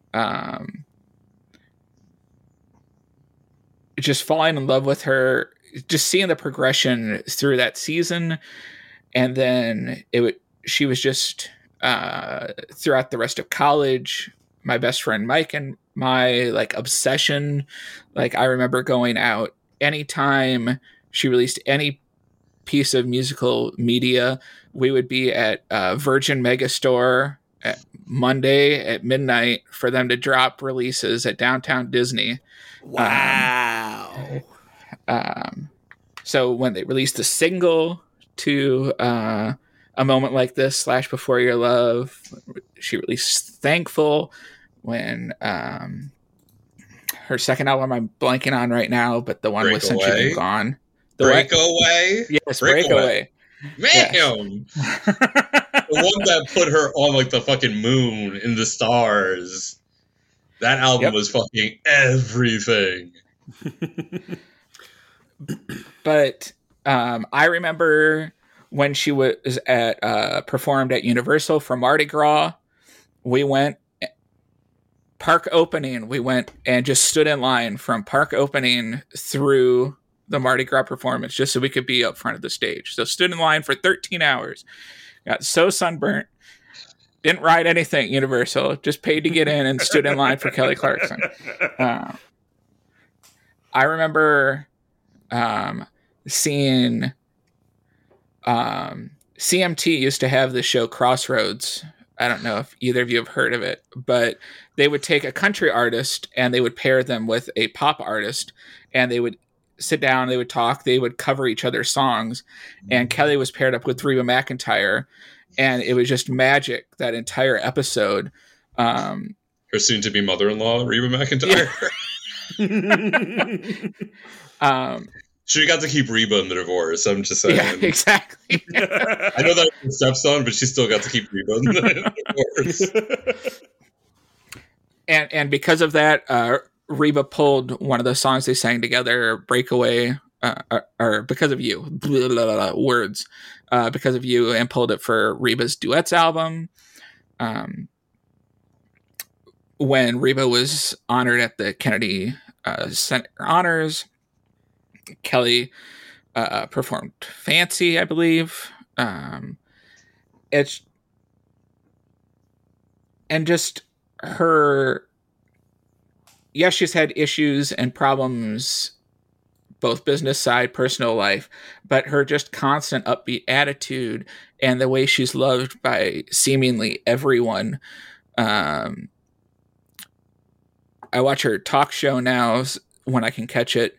Speaker 3: Just falling in love with her, just seeing the progression through that season. And then she was just throughout the rest of college, my best friend Mike and my obsession. Like, I remember going out anytime she released any piece of musical media. We would be at Virgin Megastore at Monday at midnight for them to drop releases at Downtown Disney.
Speaker 6: Wow.
Speaker 3: So when they released the single to A Moment Like This / Before Your Love, she released Thankful. When her second album I'm blanking on right now, but the one with Since You've Been Gone.
Speaker 9: Breakaway?
Speaker 3: Yes, Breakaway.
Speaker 9: Man! Yes. The one that put her on the fucking moon in the stars. That album was fucking everything.
Speaker 3: But I remember when she was performed at Universal for Mardi Gras. We went park opening. We went and just stood in line from park opening through the Mardi Gras performance just so we could be up front of the stage. So stood in line for 13 hours. Got so sunburnt. Didn't ride anything Universal. Just paid to get in and stood in line for Kelly Clarkson. I remember seeing CMT used to have the show Crossroads. I don't know if either of you have heard of it, but they would take a country artist and they would pair them with a pop artist, and they would sit down, they would talk, they would cover each other's songs. And Kelly was paired up with Reba McEntire, and it was just magic, that entire episode.
Speaker 9: Her soon-to-be mother-in-law, Reba McEntire.
Speaker 3: Yeah.
Speaker 9: She got to keep Reba in the divorce. I'm just saying.
Speaker 3: Yeah, exactly.
Speaker 9: I know that was her stepson, but she still got to keep Reba in the divorce.
Speaker 3: And because of that, Reba pulled one of the songs they sang together, Breakaway, or Because of You, words, Because of You, and pulled it for Reba's Duets album. When Reba was honored at the Kennedy Center Honors, Kelly performed Fancy, I believe. It's and just her. Yes, she's had issues and problems, both business side, personal life, but her just constant upbeat attitude and the way she's loved by seemingly everyone. I watch her talk show now when I can catch it.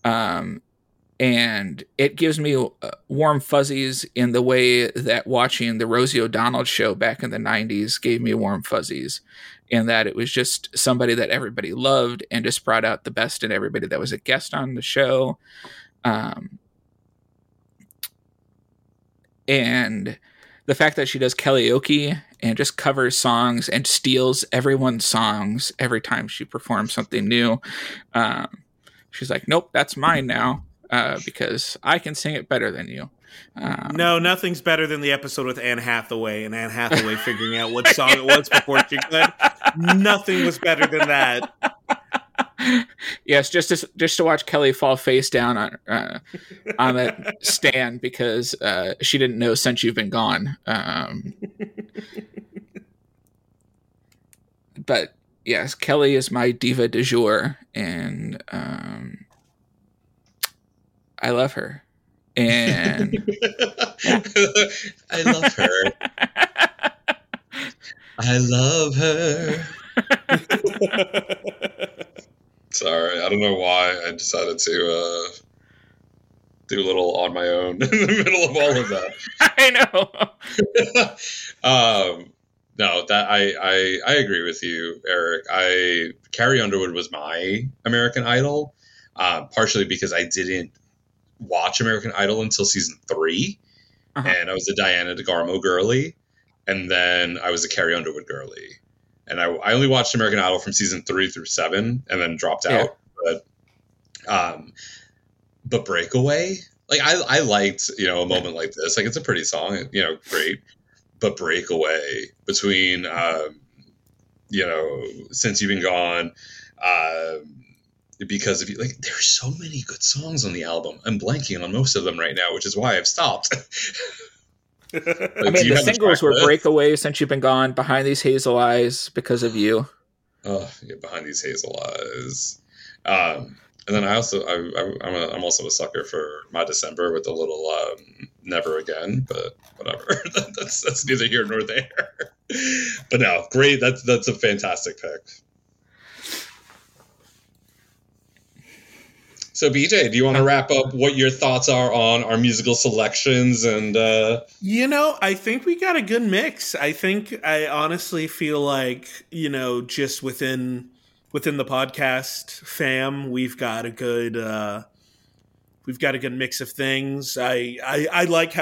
Speaker 3: And it gives me warm fuzzies in the way that watching the Rosie O'Donnell show back in the 90s gave me warm fuzzies, in that it was just somebody that everybody loved and just brought out the best in everybody that was a guest on the show. And the fact that she does karaoke and just covers songs and steals everyone's songs every time she performs something new. She's like, nope, that's mine now, because I can sing it better than you.
Speaker 6: No, nothing's better than the episode with Anne Hathaway and Anne Hathaway figuring out what song it was before she could. Nothing was better than that.
Speaker 3: Yes, just to watch Kelly fall face down on that stand because she didn't know Since You've Been Gone. But yes, Kelly is my diva du jour, and I love her. And
Speaker 9: I love her. I love her. Sorry, I don't know why I decided to do a little on my own in the middle of all of that.
Speaker 3: I know.
Speaker 9: No, that I agree with you, Eric. Carrie Underwood was my American Idol, partially because I didn't watch American Idol until season 3, and I was a Diana DeGarmo girly, and then I was a Carrie Underwood girly. And I only watched American Idol from season 3 through 7 and then dropped out. But Breakaway, like I liked, a moment like this. Like, it's a pretty song, great. But Breakaway, between, Since You've Been Gone, because of you, like, there's so many good songs on the album. I'm blanking on most of them right now, which is why I've stopped.
Speaker 3: I mean, the singles were Breakaway, Since You've Been Gone, Behind These Hazel Eyes, Because of You.
Speaker 9: Oh, yeah, Behind These Hazel Eyes. And then I'm also a sucker for My December with a little Never Again, but whatever. that's neither here nor there. But no, great. That's a fantastic pick. So, BJ, do you want to wrap up what your thoughts are on our musical selections? And
Speaker 6: I think we got a good mix. I honestly feel like, just within the podcast fam, we've got a good mix of things. I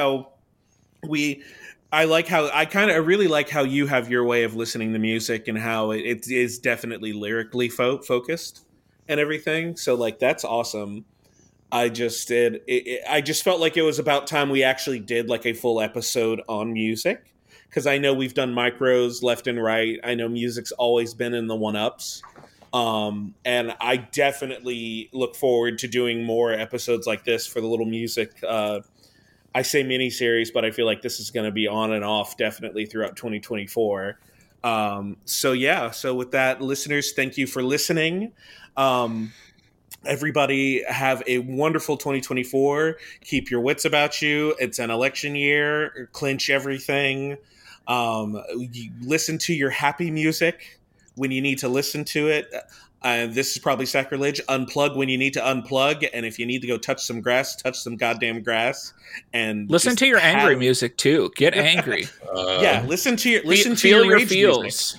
Speaker 6: really like how you have your way of listening to music and how it is definitely lyrically focused and everything. So, like, that's awesome. I just felt like it was about time we actually did like a full episode on music, because I know we've done micros left and right. I know music's always been in the 1-ups. And I definitely look forward to doing more episodes like this for the Little Music. I say mini-series, but I feel like this is going to be on and off definitely throughout 2024. So with that, listeners, thank you for listening. Everybody have a wonderful 2024. Keep your wits about you. It's an election year. Clinch everything. Listen to your happy music when you need to listen to it. This is probably sacrilege. Unplug when you need to unplug. And if you need to go touch some grass, touch some goddamn grass. And
Speaker 3: listen to your angry music too. Get angry.
Speaker 6: Listen to your rage music.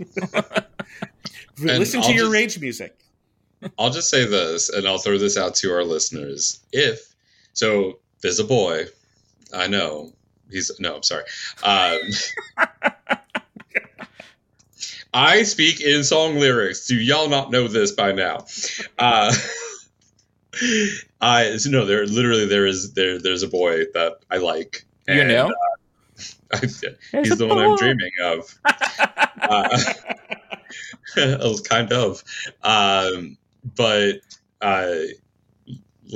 Speaker 6: Listen to your rage music.
Speaker 9: I'll just say this, and I'll throw this out to our listeners. There's a boy, I know. I'm sorry. I speak in song lyrics. Do y'all not know this by now? There's a boy that I like.
Speaker 3: And,
Speaker 9: he's the one I'm dreaming of. Kind of. But lives ?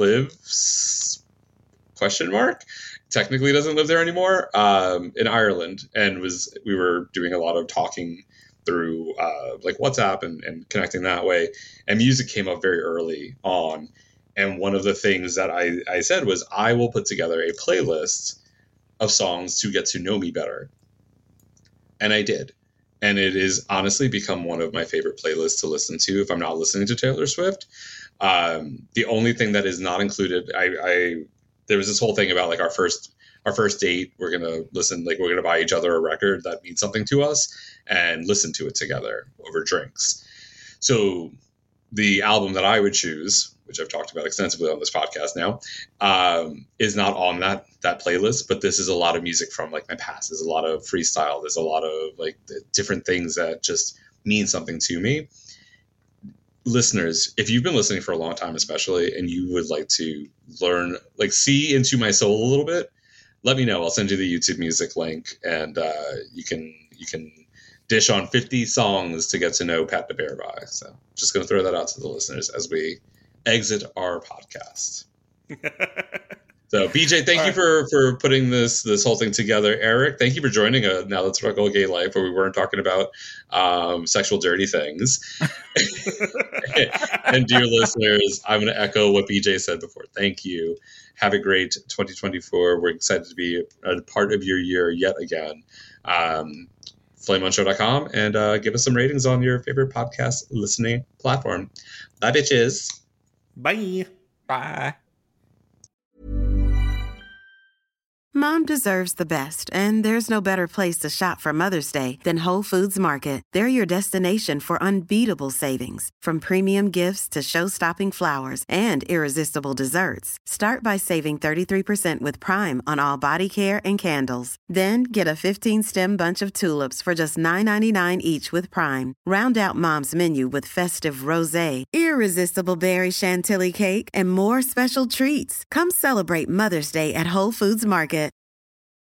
Speaker 9: Technically doesn't live there anymore. In Ireland, and we were doing a lot of talking through like WhatsApp and connecting that way. And music came up very early on. And one of the things that I said was, I will put together a playlist of songs to get to know me better. And I did. And it is honestly become one of my favorite playlists to listen to if I'm not listening to Taylor Swift. The only thing that is not included, there was this whole thing about like our first date. We're going to buy each other a record that means something to us and listen to it together over drinks. So the album that I would choose which I've talked about extensively on this podcast now, is not on that playlist. But this is a lot of music from like my past. There's a lot of freestyle. There's a lot of like the different things that just mean something to me. Listeners, if you've been listening for a long time, especially, and you would like to learn, like see into my soul a little bit, let me know. I'll send you the YouTube music link, and you can dish on 50 songs to get to know Pat the Bear by. So just going to throw that out to the listeners as we exit our podcast. So BJ, thank you for putting this whole thing together. Eric, thank you for joining Now Let's Rock Old Gay Life, where we weren't talking about sexual dirty things. And dear listeners, I'm going to echo what BJ said before. Thank you. Have a great 2024. We're excited to be a part of your year yet again. FlameOnShow.com, and give us some ratings on your favorite podcast listening platform. Bye, bitches.
Speaker 6: Bye.
Speaker 3: Bye.
Speaker 13: Mom deserves the best, and there's no better place to shop for Mother's Day than Whole Foods Market. They're your destination for unbeatable savings, from premium gifts to show-stopping flowers and irresistible desserts. Start by saving 33% with Prime on all body care and candles. Then get a 15-stem bunch of tulips for just $9.99 each with Prime. Round out Mom's menu with festive rosé, irresistible berry chantilly cake, and more special treats. Come celebrate Mother's Day at Whole Foods Market.